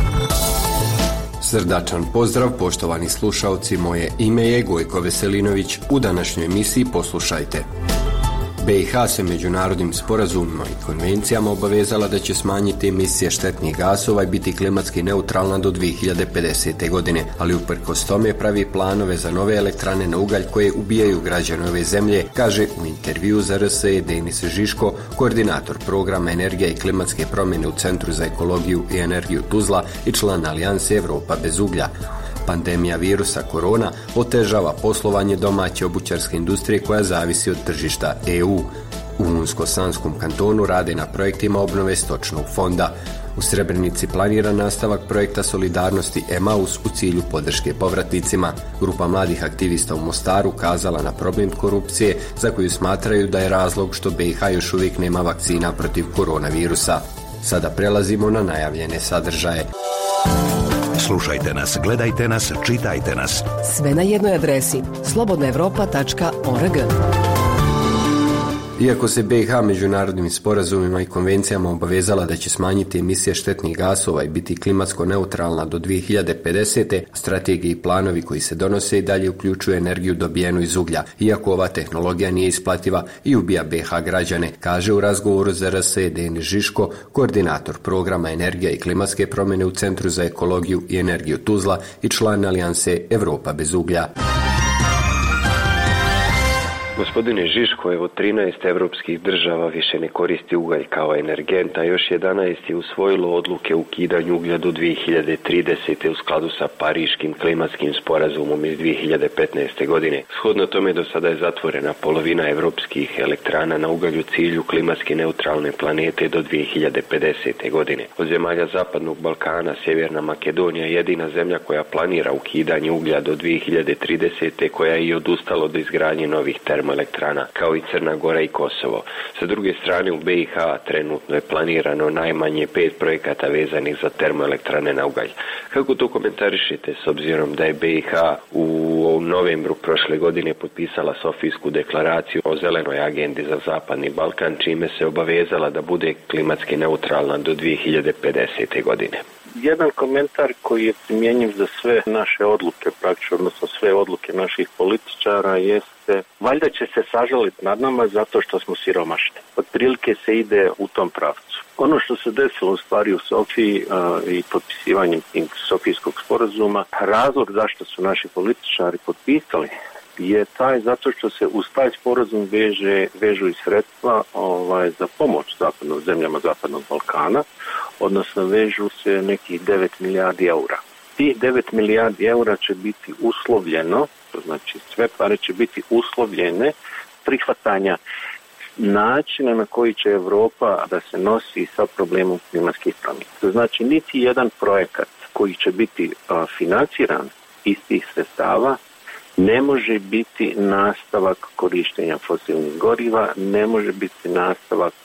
Srdačan pozdrav, poštovani slušalci, moje ime je Gojko Veselinović. U današnjoj emisiji poslušajte. BiH se međunarodnim sporazumima i konvencijama obavezala da će smanjiti emisije štetnih gasova i biti klimatski neutralna do 2050. godine, ali uprkos tome pravi planove za nove elektrane na ugalj koje ubijaju građane ove zemlje, kaže u intervju za RSE Denis Žiško, koordinator programa Energija i klimatske promjene u Centru za ekologiju i energiju Tuzla i član Alijanse Evropa bez uglja. Pandemija virusa korona otežava poslovanje domaće obućarske industrije koja zavisi od tržišta EU. U Unsko-Sanskom kantonu rade na projektima obnove stočnog fonda. U Srebrenici planira nastavak projekta solidarnosti Emaus u cilju podrške povratnicima. Grupa mladih aktivista u Mostaru kazala na problem korupcije za koju smatraju da je razlog što BiH još uvijek nema vakcina protiv koronavirusa. Sada prelazimo na najavljene sadržaje. Slušajte nas, gledajte nas, čitajte nas. Sve na jednoj adresi slobodnaevropa.org. Iako se BiH međunarodnim sporazumima i konvencijama obavezala da će smanjiti emisije štetnih gasova i biti klimatsko neutralna do 2050. strategije i planovi koji se donose i dalje uključuju energiju dobijenu iz uglja, iako ova tehnologija nije isplativa i ubija BiH građane, kaže u razgovoru za RSE Denis Žiško, koordinator programa Energija i klimatske promjene u Centru za ekologiju i energiju Tuzla i član Alijanse Evropa bez uglja. Gospodine Žiško, evo 13 evropskih država više ne koristi ugalj kao energent, a još 11 je usvojilo odluke o ukidanju uglja do 2030. u skladu sa Pariškim klimatskim sporazumom iz 2015. godine. Shodno tome do sada je zatvorena polovina evropskih elektrana na ugalj u cilju klimatski neutralne planete do 2050. godine. Od zemalja Zapadnog Balkana, Sjeverna Makedonija je jedina zemlja koja planira ukidanje uglja do 2030. koja je i odustala od izgradnje novih termoelektrana, kao i Crna Gora i Kosovo. Sa druge strane, u BiH trenutno je planirano najmanje 5 projekata vezanih za termoelektrane na ugalj. Kako to komentarišete s obzirom da je BiH u novembru prošle godine potpisala Sofijsku deklaraciju o zelenoj agendi za Zapadni Balkan, čime se obavezala da bude klimatski neutralna do 2050. godine? Jedan komentar koji je primjenjiv za sve naše odluke, praktično, odnosno sve odluke naših političara, jeste valjda će se sažaliti nad nama zato što smo siromašni. Otprilike se ide u tom pravcu. Ono što se desilo u stvari u Sofiji i potpisivanjem Sofijskog sporazuma, razlog zašto su naši političari potpisali je taj zato što se uz taj sporazum vežu i sredstva za pomoć zemljama Zapadnog Balkana, odnosno vežu se nekih 9 milijardi eura. Tih 9 milijardi eura će biti uslovljeno, to znači sve pare će biti uslovljene prihvatanja načina na koji će Europa da se nosi sa problemom klimatskih promjena. To znači niti jedan projekat koji će biti financiran iz tih sredstava ne može biti nastavak korištenja fosilnih goriva, ne može biti nastavak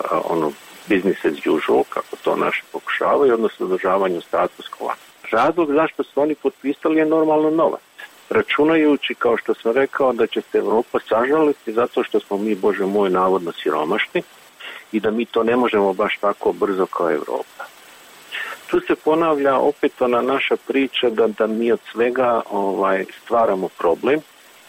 business as usual, kako to naši pokušavaju, odnosno održavanju status quo. Razlog zašto su oni potpisali je normalno novac. Računajući, kao što sam rekao, da će se Europa sažaliti zato što smo mi, Bože moj, navodno siromašni i da mi to ne možemo baš tako brzo kao Europa. Tu se ponavlja opet ona naša priča da mi od svega stvaramo problem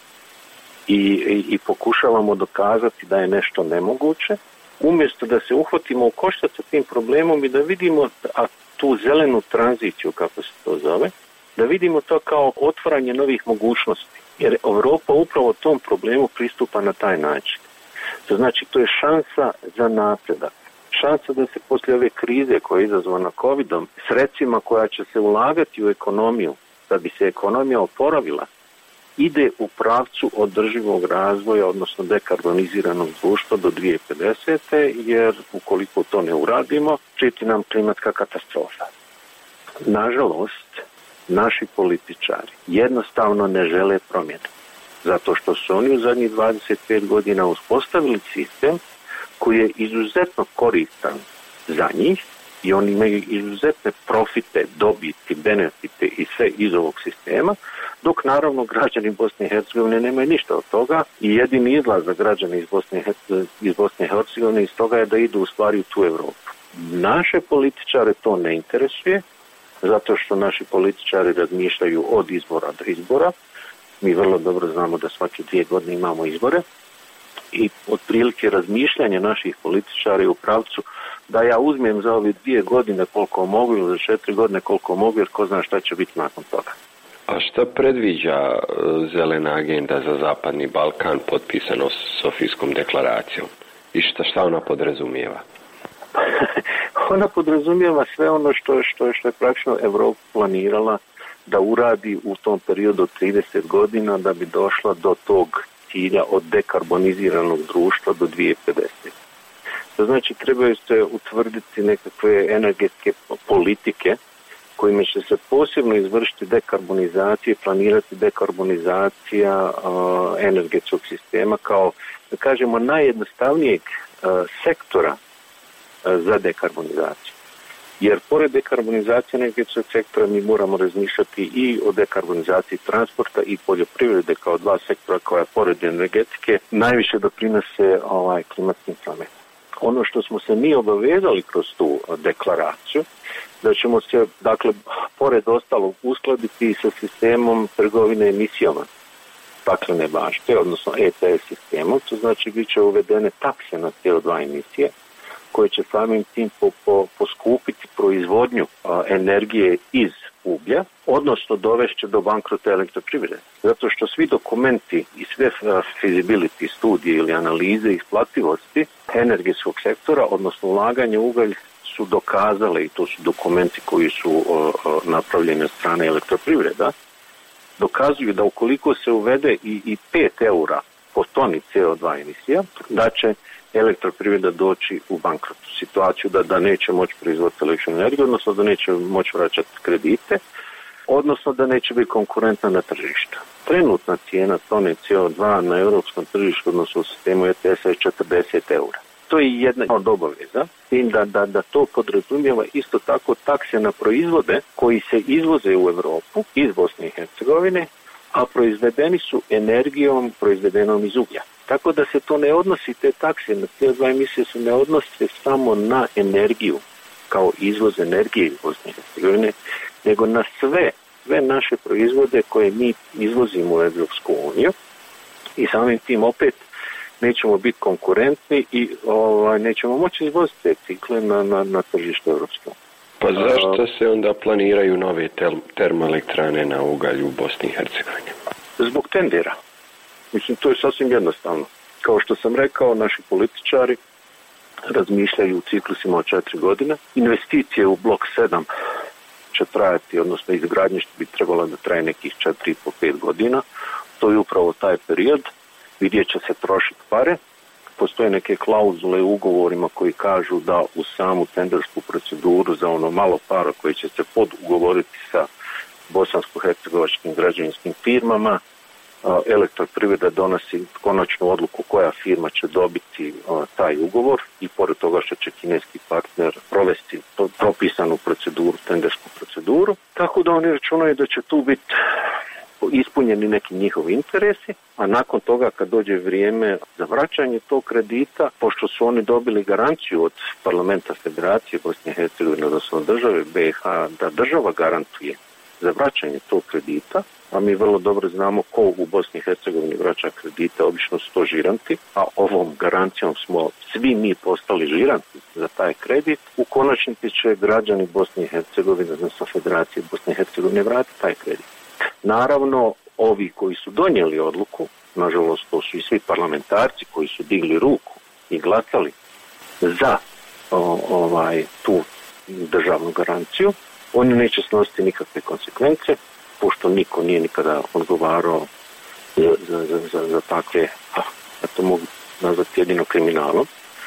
i pokušavamo dokazati da je nešto nemoguće, umjesto da se uhvatimo u koštac sa tim problemom i da vidimo tu zelenu tranziciju, kako se to zove, da vidimo to kao otvaranje novih mogućnosti. Jer Europa upravo tom problemu pristupa na taj način. To znači, to je šansa za napredak. Šansa da se poslije ove krize koja je izazvana COVID-om, sredstvima koja će se ulagati u ekonomiju, da bi se ekonomija oporavila, ide u pravcu održivog razvoja, odnosno dekarboniziranog društva do 2050. jer ukoliko to ne uradimo, prijeti nam klimatska katastrofa. Nažalost, naši političari jednostavno ne žele promjene, zato što su oni u zadnjih 25 godina uspostavili sistem koji je izuzetno koristan za njih i oni imaju izuzetne profite, dobiti, benefite i sve iz ovog sistema, dok naravno građani Bosne i Hercegovine nemaju ništa od toga i jedini izlaz za građane iz Bosne i Hercegovine iz toga je da idu u stvari u tu Europu. Naše političare to ne interesuje, zato što naši političari razmišljaju od izbora do izbora. Mi vrlo dobro znamo da svake 2 godine imamo izbore i otprilike razmišljanje naših političara u pravcu da ja uzmem za ove 2 godine koliko mogu ili za 4 godine koliko mogu, jer ko zna šta će biti nakon toga. A šta predviđa zelena agenda za Zapadni Balkan potpisano s Sofijskom deklaracijom? I šta ona podrazumijeva? Ona podrazumijeva sve ono što je praktično Evropa planirala da uradi u tom periodu od 30 godina da bi došla do tog cilja od dekarboniziranog društva do 2050. To znači trebaju se utvrditi nekakve energetske politike kojima će se posebno izvršiti dekarbonizacija, planirati dekarbonizacija energetskog sistema kao, da kažemo, najjednostavnijeg sektora za dekarbonizaciju. Jer pored dekarbonizacije energetskog sektora mi moramo razmišljati i o dekarbonizaciji transporta i poljoprivrede kao 2 sektora koja pored energetike najviše doprinose klimatskim promjenama. Ono što smo se mi obavezali kroz tu deklaraciju, da ćemo se, dakle, pored ostalog uskladiti sa sistemom trgovine emisijama staklene bašte, odnosno ETS sistemom, to znači bit će uvedene takse na CO2 emisije, koje će samim tim poskupiti proizvodnju energije iz uglja, odnosno dovešće do bankrota elektroprivrede. Zato što svi dokumenti i sve feasibility studije ili analize isplativosti energetskog sektora, odnosno ulaganje u ugalj, su dokazale, i to su dokumenti koji su napravljeni od strane elektroprivreda, dokazuju da ukoliko se uvede i 5 eura po toni CO2 emisija, da će elektroprivreda doći u bankrotnu situaciju, da neće moći proizvoditi električnu energiju, odnosno da neće moći vraćati kredite, odnosno da neće biti konkurentna na tržištu. Trenutna cijena tone CO2 na europskom tržištu, odnosno u sistemu ETS-a je 40 eura. To je jedna od obaveza, tim da to podrazumijeva isto tako takse na proizvode koji se izvoze u Europu iz Bosne i Hercegovine, a proizvedeni su energijom proizvedenom iz uglja. Tako da se to ne odnosi, te takse na CO2 emisije se ne odnose samo na energiju kao izvoz energije iz Bosne i Hercegovine, nego na sve naše proizvode koje mi izvozimo u Evropsku uniju i samim tim opet nećemo biti konkurentni i nećemo moći izvoziti te cikle na tržištu Evropske unije. Pa zašto se onda planiraju nove termoelektrane na ugalj u Bosni i Hercegovini? Zbog tendera. Mislim, to je sasvim jednostavno. Kao što sam rekao, naši političari razmišljaju u ciklusima od 4 godine. Investicije u blok 7 će trajati, odnosno izgradnje bi trebalo da traje nekih 4,5-5 godina. To je upravo taj period. Vidjet će se trošiti pare. Postoje neke klauzule u ugovorima koji kažu da u samu tendersku proceduru za ono malo para koje će se podugovoriti sa bosansko-hercegovačkim građevinskim firmama, elektroprivreda donosi konačnu odluku koja firma će dobiti taj ugovor i pored toga što će kineski partner provesti propisanu proceduru, tendersku proceduru. Tako da oni računaju da će tu biti ispunjeni neki njihovi interesi, a nakon toga kad dođe vrijeme za vraćanje tog kredita, pošto su oni dobili garanciju od parlamenta Federacije Bosne i Hercegovine, odnosno države BiH, da država garantuje za vraćanje tog kredita, a mi vrlo dobro znamo ko u Bosni i Hercegovini vraća kredite, obično su to žiranti, a ovom garancijom smo svi mi postali žiranti za taj kredit. U konačnici će građani Bosne i Hercegovine, odnosno Federacije Bosne i Hercegovine vratiti taj kredit. Naravno, ovi koji su donijeli odluku, nažalost to su i svi parlamentarci koji su digli ruku i glasali za tu državnu garanciju, oni neće snositi nikakve konsekvence, pošto niko nije nikada odgovarao za takve, ja to mogu nazvati jedino kriminalom,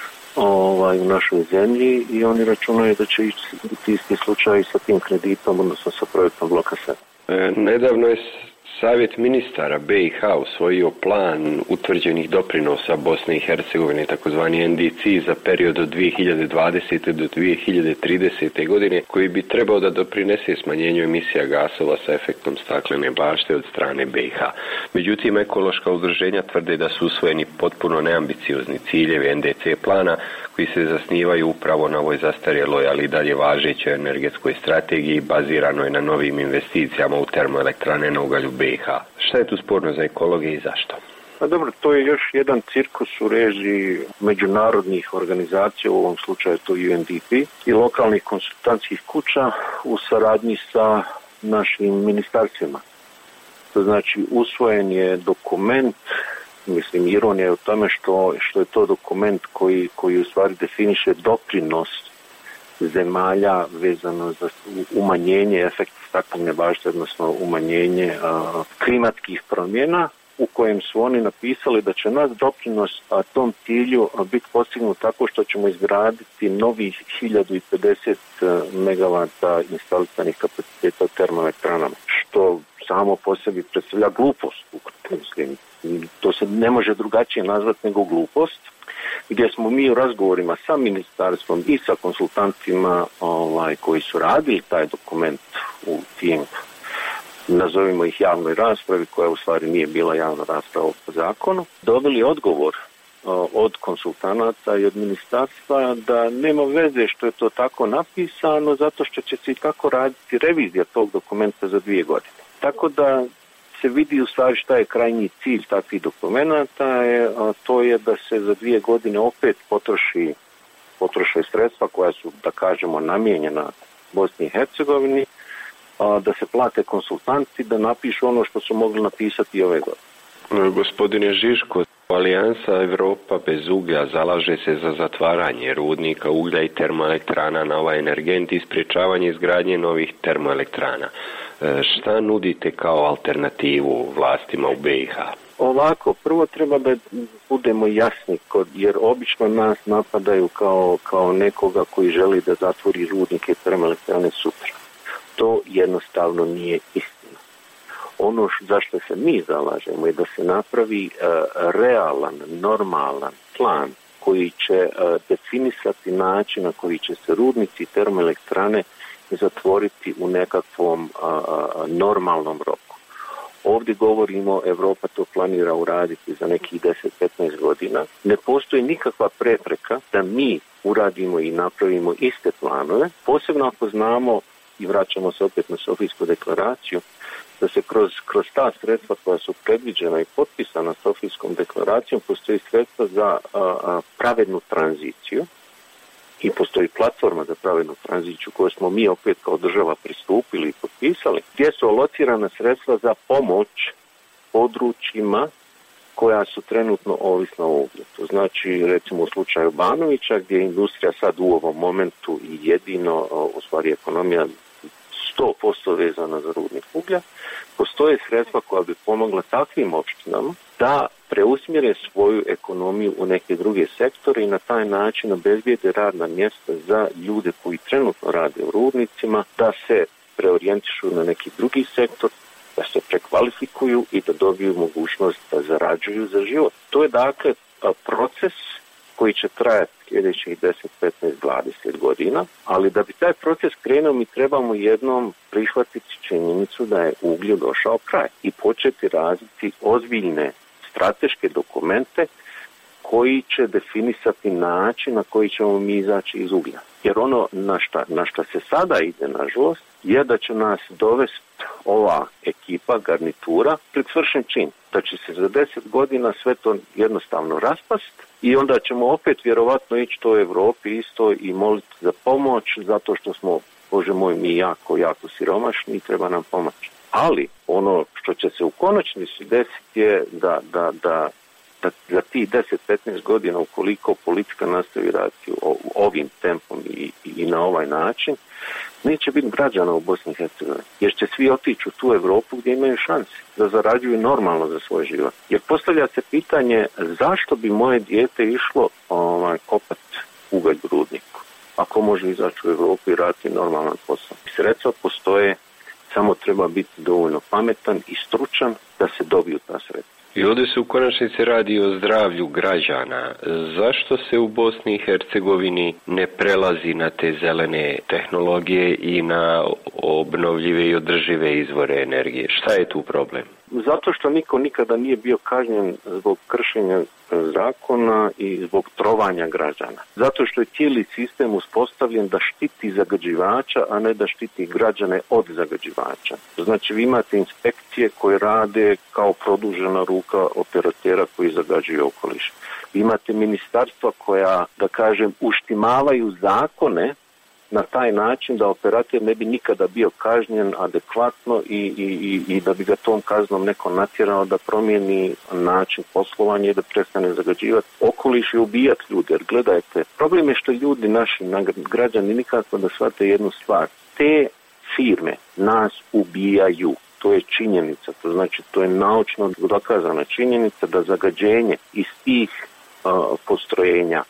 u našoj zemlji, i oni računaju da će biti isti slučaj sa tim kreditom, odnosno sa projektom bloka 7. Nedavno je Savjet ministara BiH usvojio plan utvrđenih doprinosa Bosne i Hercegovine, takozvani NDC, za period od 2020. do 2030. godine, koji bi trebao da doprinese smanjenju emisija gasova sa efektom staklene bašte od strane BiH. Međutim, ekološka udruženja tvrde da su usvojeni potpuno neambiciozni ciljevi NDC plana, koji se zasnivaju upravo na ovoj zastarjeloj, ali i dalje važećoj energetskoj strategiji, baziranoj na novim investicijama u termoelektrane na ugalju BiH. Šta je tu sporno za ekologiju i zašto? Pa dobro, to je još jedan cirkus u režiji međunarodnih organizacija, u ovom slučaju to UNDP, i lokalnih konsultantskih kuća u saradnji sa našim ministarstvima. To znači, usvojen je dokument, mislim, ironija je u tome što je to dokument koji u stvari definiše doprinos zemalja vezano za umanjenje efekta staklene bašte, odnosno umanjenje klimatskih promjena, u kojem su oni napisali da će naš doprinos tom cilju biti postignut tako što ćemo izgraditi novih 1050 megavata instaliranih kapaciteta termoelektranama, što samo po sebi predstavlja glupost. Mislim, to se ne može drugačije nazvati nego glupost, gdje smo mi u razgovorima sa ministarstvom i sa konsultantima koji su radili taj dokument u tim, nazovimo ih, javnoj raspravi, koja u stvari nije bila javna rasprava po zakonu, dobili odgovor od konsultanata i od ministarstva da nema veze što je to tako napisano, zato što će se i tako raditi revizija tog dokumenta za 2 godine. Tako da se vidi u stvari šta je krajnji cilj takvih dokumenta, to je da se za 2 godine opet potroše sredstva koja su, da kažemo, namijenjena Bosni i Hercegovini, da se plate konsultanti da napišu ono što su mogli napisati i ove godine. Gospodine Žiško, Alijansa Evropa bez uglja zalaže se za zatvaranje rudnika uglja i termoelektrana na ovaj energent i sprječavanje izgradnje novih termoelektrana. Šta nudite kao alternativu vlastima u BiH? Ovako, prvo treba da budemo jasni, jer obično nas napadaju kao nekoga koji želi da zatvori rudnike i termoelektrane sutra. To jednostavno nije istina. Ono zašto se mi zalažemo je da se napravi realan, normalan plan koji će definisati način na koji će se rudnici i termoelektrane zatvoriti u nekakvom normalnom roku. Ovdje govorimo, Evropa to planira uraditi za nekih 10-15 godina. Ne postoji nikakva prepreka da mi uradimo i napravimo iste planove, posebno ako znamo, i vraćamo se opet na Sofijsku deklaraciju, da se kroz ta sredstva koja su predviđena i potpisana Sofijskom deklaracijom postoji sredstva za pravednu tranziciju i postoji platforma za pravednu tranziciju koju smo mi opet kao država pristupili i potpisali, gdje su alocirana sredstva za pomoć područjima koja su trenutno ovisna o uglju. To znači, recimo u slučaju Banovića, gdje je industrija sad u ovom momentu i jedino, u stvari ekonomija 100% vezana za rudnik uglja, postoje sredstva koja bi pomogla takvim opštinama da preusmjere svoju ekonomiju u neke druge sektore i na taj način obezbijede radna mjesta za ljude koji trenutno rade u rudnicima, da se preorijentišu na neki drugi sektor, da se prekvalifikuju i da dobiju mogućnost da zarađuju za život. To je dakle proces koji će trajati sljedećih 10, 15, 20 godina, ali da bi taj proces krenuo mi trebamo jednom prihvatiti činjenicu da je uglju došao kraj i početi razviti ozbiljne strateške dokumente koji će definisati način na koji ćemo mi izaći iz uglja. Jer ono na šta se sada ide, nažalost, je da će nas dovesti ova ekipa, garnitura, pred svršen čin. Da će se za 10 godina sve to jednostavno raspast i onda ćemo opet vjerovatno ići to u Europi isto i moliti za pomoć zato što smo, Bože moj, mi jako siromašni i treba nam pomoć. Ali Ono što će se u konačnici desiti je da za tih 10-15 godina, ukoliko politika nastavi raditi ovim tempom i na ovaj način, neće biti građana u Bosni i Hercegovini, jer će svi otići u tu Europu gdje imaju šanse da zarađuju normalno za svoj život. Jer postavlja se pitanje zašto bi moje dijete išlo kopat ugalj u rudniku, ako može izaći u Europu i raditi normalan posao. Sredstva postoje, samo treba biti dovoljno pametan i stručan da se dobiju ta sredstva. I ovdje se u konačnici radi o zdravlju građana. Zašto se u Bosni i Hercegovini ne prelazi na te zelene tehnologije i na obnovljive i održive izvore energije? Šta je tu problem? Zato što niko nikada nije bio kažnjen zbog kršenja zakona i zbog trovanja građana. Zato što je cijeli sistem uspostavljen da štiti zagađivača, a ne da štiti građane od zagađivača. Znači vi imate inspekcije koje rade kao produžena ruka operatera koji zagađuju okoliš. Vi imate ministarstva koja, da kažem, uštimavaju zakone na taj način da operater ne bi nikada bio kažnjen adekvatno i da bi ga tom kaznom neko natjerao da promijeni način poslovanja i da prestane zagađivati okoliš i ubijati ljude. Jer gledajte, problem je što ljudi, naši građani, nikako da shvate jednu stvar. Te firme nas ubijaju. To je činjenica, to znači to je naučno dokazana činjenica da zagađenje iz tih postrojenja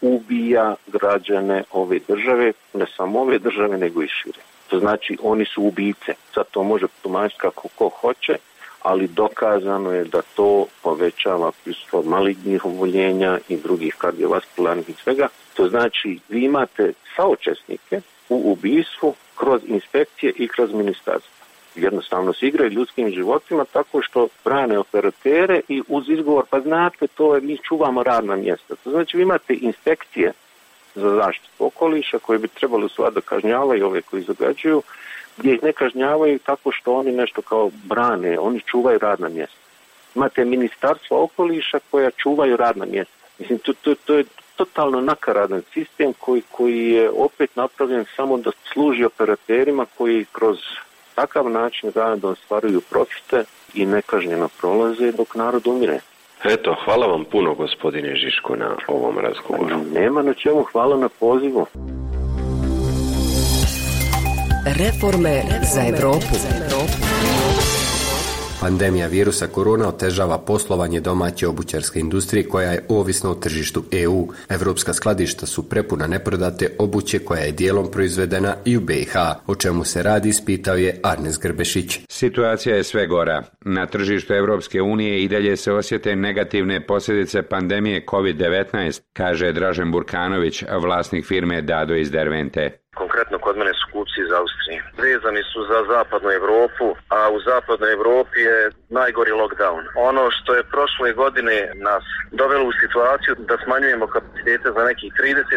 ubija građane ove države, ne samo ove države, nego i šire. To znači oni su ubice. Sad to može tumačiti kako ko hoće, ali dokazano je da to povećava prisustvo malignih oboljenja i drugih kardiovaskularnih i svega. To znači vi imate saučesnike u ubistvu kroz inspekcije i kroz ministarstvo. Jednostavno se igraju ljudskim životima tako što brane operatere i uz izgovor, pa znate, to je, mi čuvamo radna mjesta. To znači vi imate inspekcije za zaštitu okoliša koje bi trebali u stvari da kažnjavaju ove koji zagađuju, gdje ih ne kažnjavaju tako što oni nešto kao brane, oni čuvaju radna mjesta. Imate ministarstvo okoliša koja čuvaju radna mjesta. Mislim, to je totalno nakaradan sistem koji je opet napravljen samo da služi operaterima koji kroz takav način da ostvaruju profite i nekažnjeno prolaze dok narod umire. Eto, hvala vam puno, gospodine Žiško, na ovom razgovoru. Nema na čemu, hvala na pozivu. Reforme za Evropu. Pandemija virusa korona otežava poslovanje domaće obućarske industrije koja je ovisna o tržištu EU. Evropska skladišta su prepuna neprodate obuće koja je dijelom proizvedena i u BiH. O čemu se radi, ispitao je Arnes Grbešić. Situacija je sve gora. Na tržištu Evropske unije i dalje se osjete negativne posljedice pandemije COVID-19, kaže Dražen Burkanović, vlasnik firme Dado iz Dervente. Konkretno kod mene su kupci iz Austrije. Vezani su za zapadnu Europu, a u zapadnoj Europi je najgori lockdown. Ono što je prošle godine nas dovelo u situaciju da smanjujemo kapacitete za nekih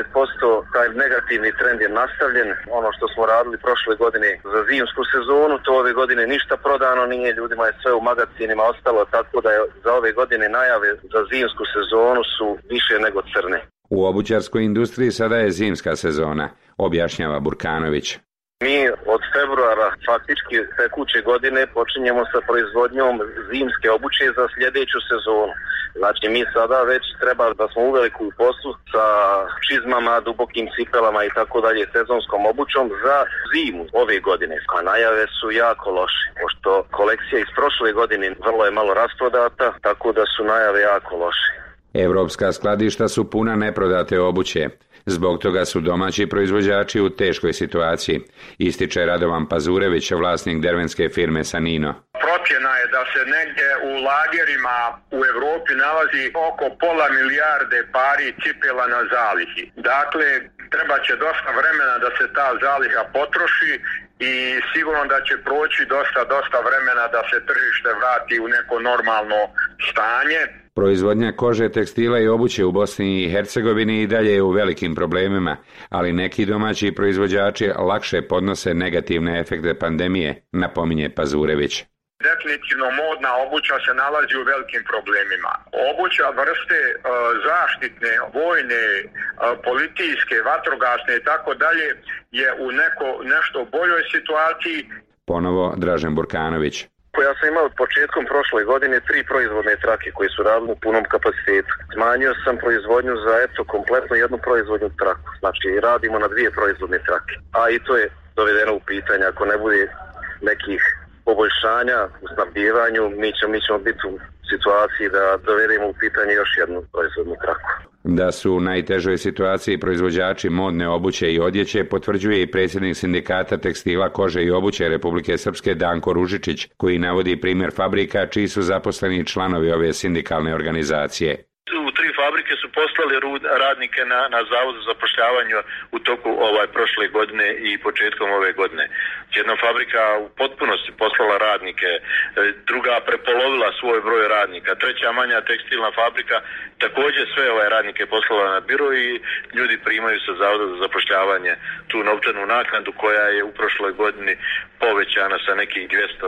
30%, taj negativni trend je nastavljen. Ono što smo radili prošle godine za zimsku sezonu, to ove godine ništa prodano nije, ljudima je sve u magazinima ostalo, tako da je za ove godine najave za zimsku sezonu su više nego crne. U obućarskoj industriji sada je zimska sezona, objašnjava Burkanović. Mi od februara faktički tekuće godine počinjemo sa proizvodnjom zimske obuće za sljedeću sezonu. Znači mi sada već treba da smo u velikoj poslu sa čizmama, dubokim cipelama i tako dalje, sezonskom obućom za zimu ove godine. A najave su jako loše, pošto kolekcija iz prošle godine vrlo je malo rasprodata, tako da su najave jako loše. Evropska skladišta su puna neprodate obuće. Zbog toga su domaći proizvođači u teškoj situaciji, ističe Radovan Pazurević, vlasnik dervenske firme Sanino. Procjena je da se negdje u lagerima u Europi nalazi oko 500 milijarde pari cipela na zalihi. Dakle, treba će dosta vremena da se ta zaliha potroši i sigurno da će proći dosta vremena da se tržište vrati u neko normalno stanje. Proizvodnja kože, tekstila i obuće u Bosni i Hercegovini i dalje je u velikim problemima, ali neki domaći proizvođači lakše podnose negativne efekte pandemije, napominje Pazurević. Definitivno modna obuća se nalazi u velikim problemima. Obuća vrste zaštitne, vojne, policijske, vatrogasne i tako dalje je u nešto boljoj situaciji. Ponovo Dražen Burkanović. Ja sam imao početkom prošle godine 3 proizvodne trake koje su radile u punom kapacitetu. Smanjio sam proizvodnju za kompletno jednu proizvodnu traku. Znači radimo na 2 proizvodne trake. A i to je dovedeno u pitanje. Ako ne bude nekih poboljšanja u snabdijevanju, mi ćemo biti u situaciji da dovedemo u pitanje još jednu proizvodnu traku. Da su u najtežoj situaciji proizvođači modne obuće i odjeće potvrđuje i predsjednik sindikata tekstila, kože i obuće Republike Srpske Danko Ružičić, koji navodi primjer fabrika čiji su zaposleni članovi ove sindikalne organizacije. U 3 fabrike su poslali radnike na Zavod za zapošljavanje u toku prošle godine i početkom ove godine. Jedna fabrika u potpunosti poslala radnike, druga prepolovila svoj broj radnika, treća manja tekstilna fabrika također sve radnike poslala na biro i ljudi primaju sa Zavoda za zapošljavanje tu novčanu naknadu koja je u prošloj godini povećana sa nekih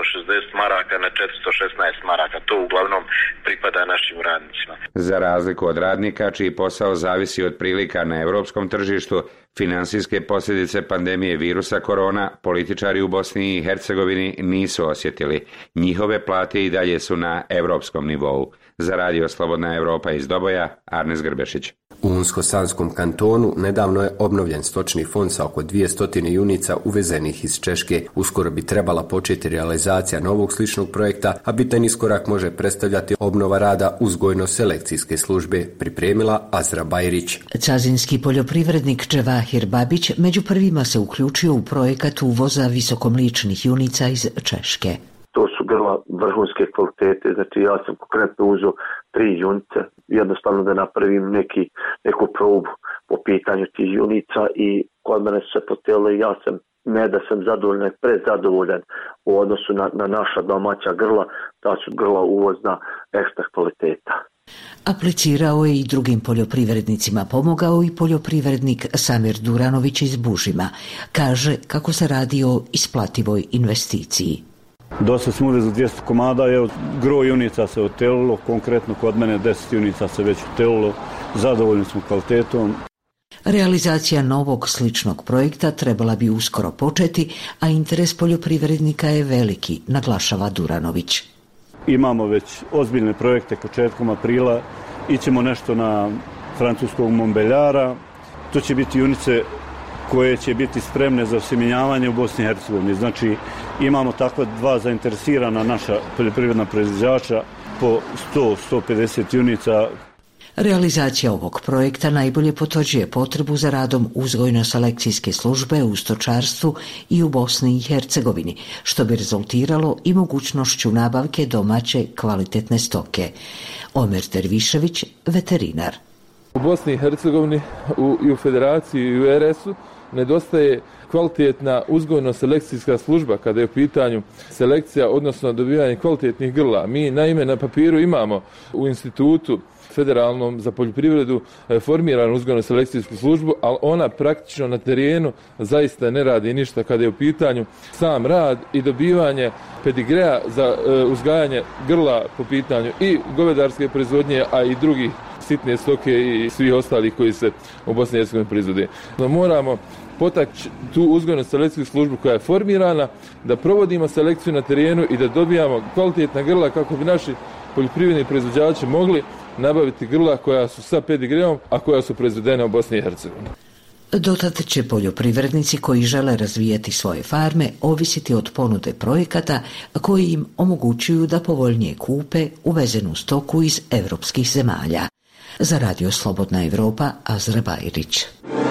260 maraka na 416 maraka. To uglavnom pripada našim radnicima. Za razliku od radnika čiji posao zavisi od prilika na europskom tržištu, finansijske posljedice pandemije virusa korona političari u Bosni i Hercegovini nisu osjetili. Njihove plate i dalje su na europskom nivou. Za Radio Slobodna Evropa iz Doboja, Arnes Grbešić. U Unsko-Sanskom kantonu nedavno je obnovljen stočni fond sa oko 200 junica uvezenih iz Češke. Uskoro bi trebala početi realizacija novog sličnog projekta, a bitan iskorak može predstavljati obnova rada uzgojno-selekcijske službe, pripremila Azra Bajrić. Cazinski poljoprivrednik Dževahir Babić među prvima se uključio u projekat uvoza visokomličnih junica iz Češke. To su grla vrhunske kvalitete, znači ja sam konkretno uzeo 3 junice, jednostavno da napravim neku probu po pitanju tih junica i kod mene su se potele, ja sam ne da sam zadovoljan, prezadovoljan u odnosu na naša domaća grla, ta su grla uvozna ekstra kvaliteta. Aplicirao je i drugim poljoprivrednicima, pomogao i poljoprivrednik Samir Duranović iz Bužima. Kaže kako se radi o isplativoj investiciji. Dosta smo uvezli 200 komada, gro junica se otelilo, konkretno kod mene 10 junica se već otelilo, zadovoljni smo kvalitetom. Realizacija novog sličnog projekta trebala bi uskoro početi, a interes poljoprivrednika je veliki, naglašava Duranović. Imamo već ozbiljne projekte početkom aprila, ićemo nešto na francuskog Montbéliara, to će biti junice koje će biti spremne za osjemenjavanje u Bosni i Hercegovini. Znači, imamo takva 2 zainteresirana naša poljoprivredna proizvođača po 100-150 junica. Realizacija ovog projekta najbolje potvrđuje potrebu za radom uzgojno-selekcijske službe u stočarstvu i u Bosni i Hercegovini, što bi rezultiralo i mogućnošću nabavke domaće kvalitetne stoke. Omer Dervišević, veterinar. U Bosni i Hercegovini i u Federaciji i u RS-u nedostaje kvalitetna uzgojno-selekcijska služba kada je u pitanju selekcija, odnosno dobivanje kvalitetnih grla. Mi naime na papiru imamo u institutu federalnom za poljoprivredu formiranu uzgojno-selekcijsku službu, ali ona praktično na terenu zaista ne radi ništa kada je u pitanju sam rad i dobivanje pedigrea za uzgajanje grla po pitanju i govedarske proizvodnje, a i drugih sitne stoke i svih ostalih koji se u Bosni i Hercegovini proizvode. Moramo potaći tu uzgojno-selekcijsku službu koja je formirana, da provodimo selekciju na terenu i da dobijamo kvalitetna grla kako bi naši poljoprivredni proizvođači mogli nabaviti grla koja su sa pedigreom, a koja su proizvedene u Bosni i Hercegovini. Dotad će poljoprivrednici koji žele razvijati svoje farme ovisiti od ponude projekata koji im omogućuju da povoljnije kupe uvezenu stoku iz evropskih zemalja. Za Radio Slobodna Evropa, Azra Bajrić.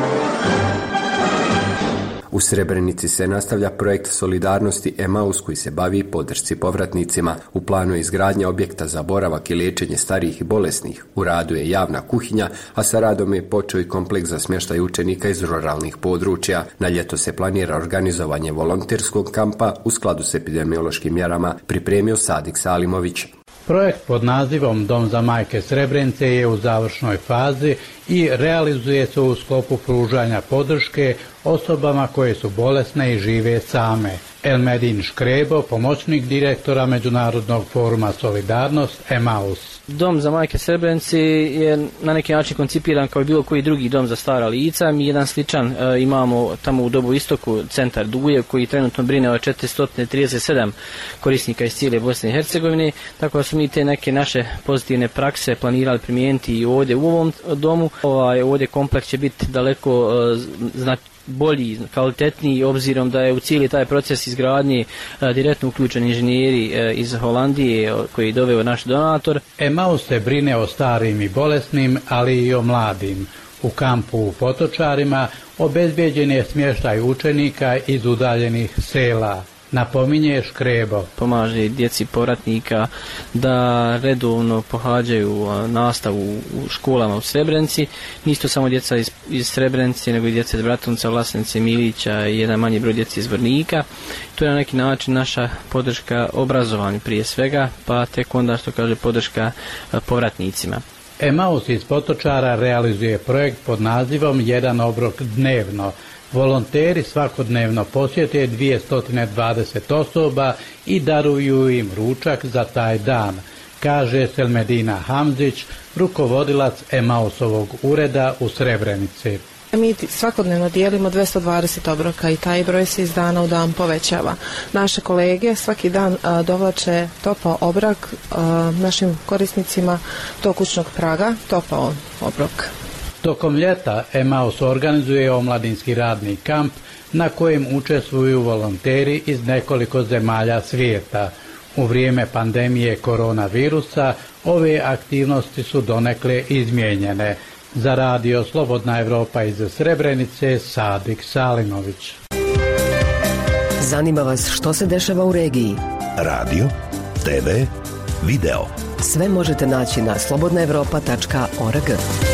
U Srebrenici se nastavlja projekt Solidarnosti Emaus koji se bavi podršci povratnicima. U planu je izgradnja objekta za boravak i liječenje starijih i bolesnih. U radu je javna kuhinja, a sa radom je počeo i kompleks za smještaj učenika iz ruralnih područja. Na ljeto se planira organizovanje volonterskog kampa u skladu s epidemiološkim mjerama, pripremio Sadik Salimović. Projekt pod nazivom Dom za majke Srebrenice je u završnoj fazi i realizuje se u sklopu pružanja podrške osobama koje su bolesne i žive same. Elmedin Škrebo, pomoćnik direktora Međunarodnog foruma Solidarnost, Emaus. Dom za majke Srebrenici je na neki način koncipiran kao i bilo koji drugi dom za stara lica. Mi jedan sličan imamo tamo u Dobu Istoku, centar Duje, koji trenutno brine o 437 korisnika iz cijele Bosne i Hercegovine, tako da su mi te neke naše pozitivne prakse planirali primijeniti i ovdje u ovom domu. Ovdje kompleks će biti daleko bolji, kvalitetniji, obzirom da je u cijeli taj proces izgradnje direktno uključeni inženjeri iz Holandije koji doveo naš donator. Emaus se brine o starim i bolesnim, ali i o mladim. U kampu u Potočarima obezbijeđen je smještaj učenika iz udaljenih sela. Napominje Škrebo. Pomaže djeci povratnika da redovno pohađaju nastavu u školama u Srebrenici. Nisu to samo djeca iz Srebrenice, nego i djeca iz Bratunca, Vlasenice, Milića i jedan manji broj djeci iz Zvornika. To je na neki način naša podrška obrazovanju prije svega, pa tek onda što kaže podrška povratnicima. Emaus iz Potočara realizuje projekt pod nazivom Jedan obrok dnevno. Volonteri svakodnevno posjete 220 osoba i daruju im ručak za taj dan, kaže Selmedina Hamzić, rukovodilac Emausovog ureda u Srebrenici. Mi svakodnevno dijelimo 220 obroka i taj broj se iz dana u dan povećava. Naše kolege svaki dan dovlače topao obrok našim korisnicima do kućnog praga, topao obrok. Tokom ljeta Emaus organizuje omladinski radni kamp na kojem učestvuju volonteri iz nekoliko zemalja svijeta. U vrijeme pandemije koronavirusa ove aktivnosti su donekle izmijenjene. Za radio Slobodna Evropa iz Srebrenice, Sadik Salimović. Zanima vas što se dešava u regiji? Radio, TV, video. Sve možete naći na slobodnaevropa.org.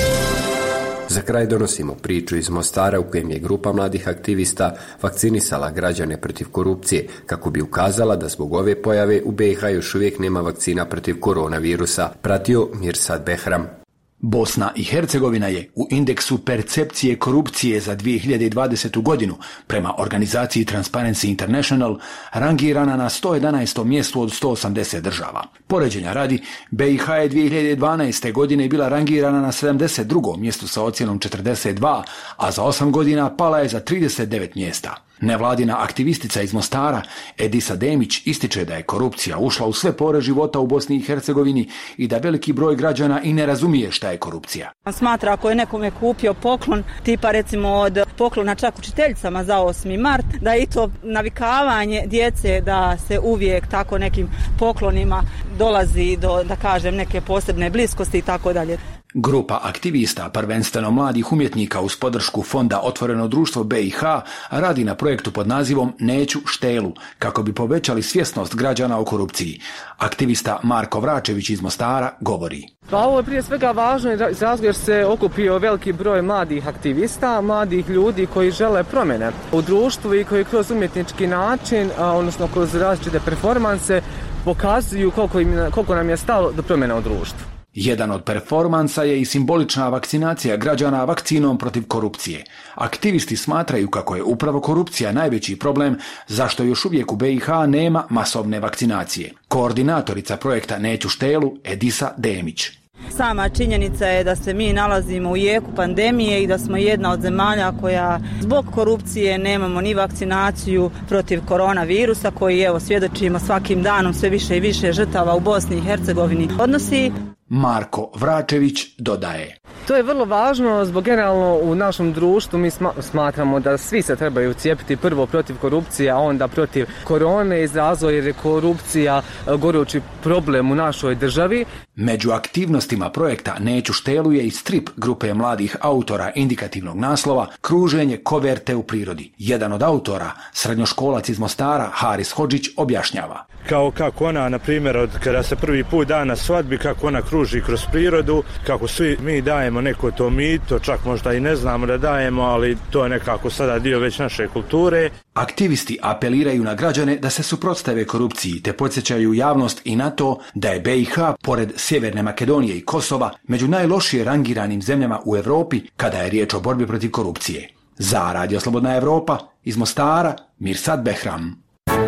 Za kraj donosimo priču iz Mostara u kojem je grupa mladih aktivista vakcinisala građane protiv korupcije kako bi ukazala da zbog ove pojave u BiH još uvijek nema vakcina protiv koronavirusa, pratio Mirsad Behram. Bosna i Hercegovina je u indeksu percepcije korupcije za 2020. godinu prema organizaciji Transparency International rangirana na 111. mjestu od 180 država. Poređenja radi, BiH je 2012. godine bila rangirana na 72. mjestu sa ocjenom 42, a za 8 godina pala je za 39 mjesta. Nevladina aktivistica iz Mostara, Edisa Demić, ističe da je korupcija ušla u sve pore života u Bosni i Hercegovini i da veliki broj građana i ne razumije šta je korupcija. Smatra ako je nekome kupio poklon, tipa recimo od poklona čak učiteljicama za 8. mart, da je i to navikavanje djece da se uvijek tako nekim poklonima dolazi do, da kažem, neke posebne bliskosti i tako dalje. Grupa aktivista, prvenstveno mladih umjetnika uz podršku fonda Otvoreno društvo BiH, radi na projektu pod nazivom Neću štelu, kako bi povećali svjesnost građana o korupciji. Aktivista Marko Vračević iz Mostara govori. Pa ovo je prije svega važno jer se okupio veliki broj mladih aktivista, mladih ljudi koji žele promjene u društvu i koji kroz umjetnički način, odnosno kroz različite performanse, pokazuju koliko nam je stalo do promjena u društvu. Jedan od performansa je i simbolična vakcinacija građana vakcinom protiv korupcije. Aktivisti smatraju kako je upravo korupcija najveći problem zašto još uvijek u BiH nema masovne vakcinacije. Koordinatorica projekta Neću štelu, Edisa Demić. Sama činjenica je da se mi nalazimo u jeku pandemije i da smo jedna od zemalja koja zbog korupcije nemamo ni vakcinaciju protiv koronavirusa koji evo svjedočimo svakim danom sve više i više žrtava u Bosni i Hercegovini odnosi. Marko Vračević dodaje. To je vrlo važno zbog generalno u našem društvu mi smatramo da svi se trebaju cijepiti prvo protiv korupcije, a onda protiv korone iz razloga jer je korupcija gorući problem u našoj državi. Među aktivnostima projekta Neću štelu je i strip grupe mladih autora indikativnog naslova Kruženje koverte u prirodi. Jedan od autora, srednjoškolac iz Mostara, Haris Hodžić, objašnjava. Kao kako ona, na primjer, od kada se prvi put da na svadbi, kako ona kruži kroz prirodu, kako svi mi dajemo neko to mito, čak možda i ne znamo da dajemo, ali to je nekako sada dio već naše kulture. Aktivisti apeliraju na građane da se suprotstave korupciji, te podsjećaju javnost i na to da je BiH, pored Sjeverne Makedonije i Kosova, među najlošije rangiranim zemljama u Europi kada je riječ o borbi protiv korupcije. Za Radio Slobodna Evropa, iz Mostara, Mirsad Behram.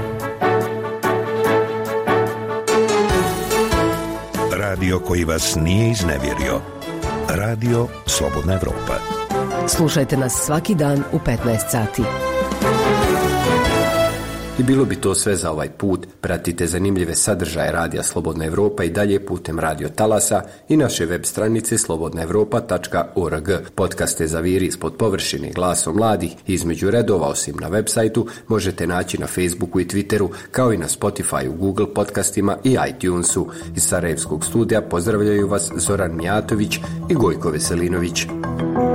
radio koji vas nije iznevjerio. Radio Slobodna Evropa. Slušajte nas svaki dan u 15 sati. I bilo bi to sve za ovaj put. Pratite zanimljive sadržaje Radija Slobodna Evropa i dalje putem radio talasa i naše web stranice slobodnaevropa.org. Podcaste Zaviri ispod površine, Glasom mladih i između redova, osim na web sajtu, možete naći na Facebooku i Twitteru, kao i na Spotifyu, Google podcastima i iTunesu. Iz Sarajevskog studija pozdravljaju vas Zoran Mijatović i Gojko Veselinović.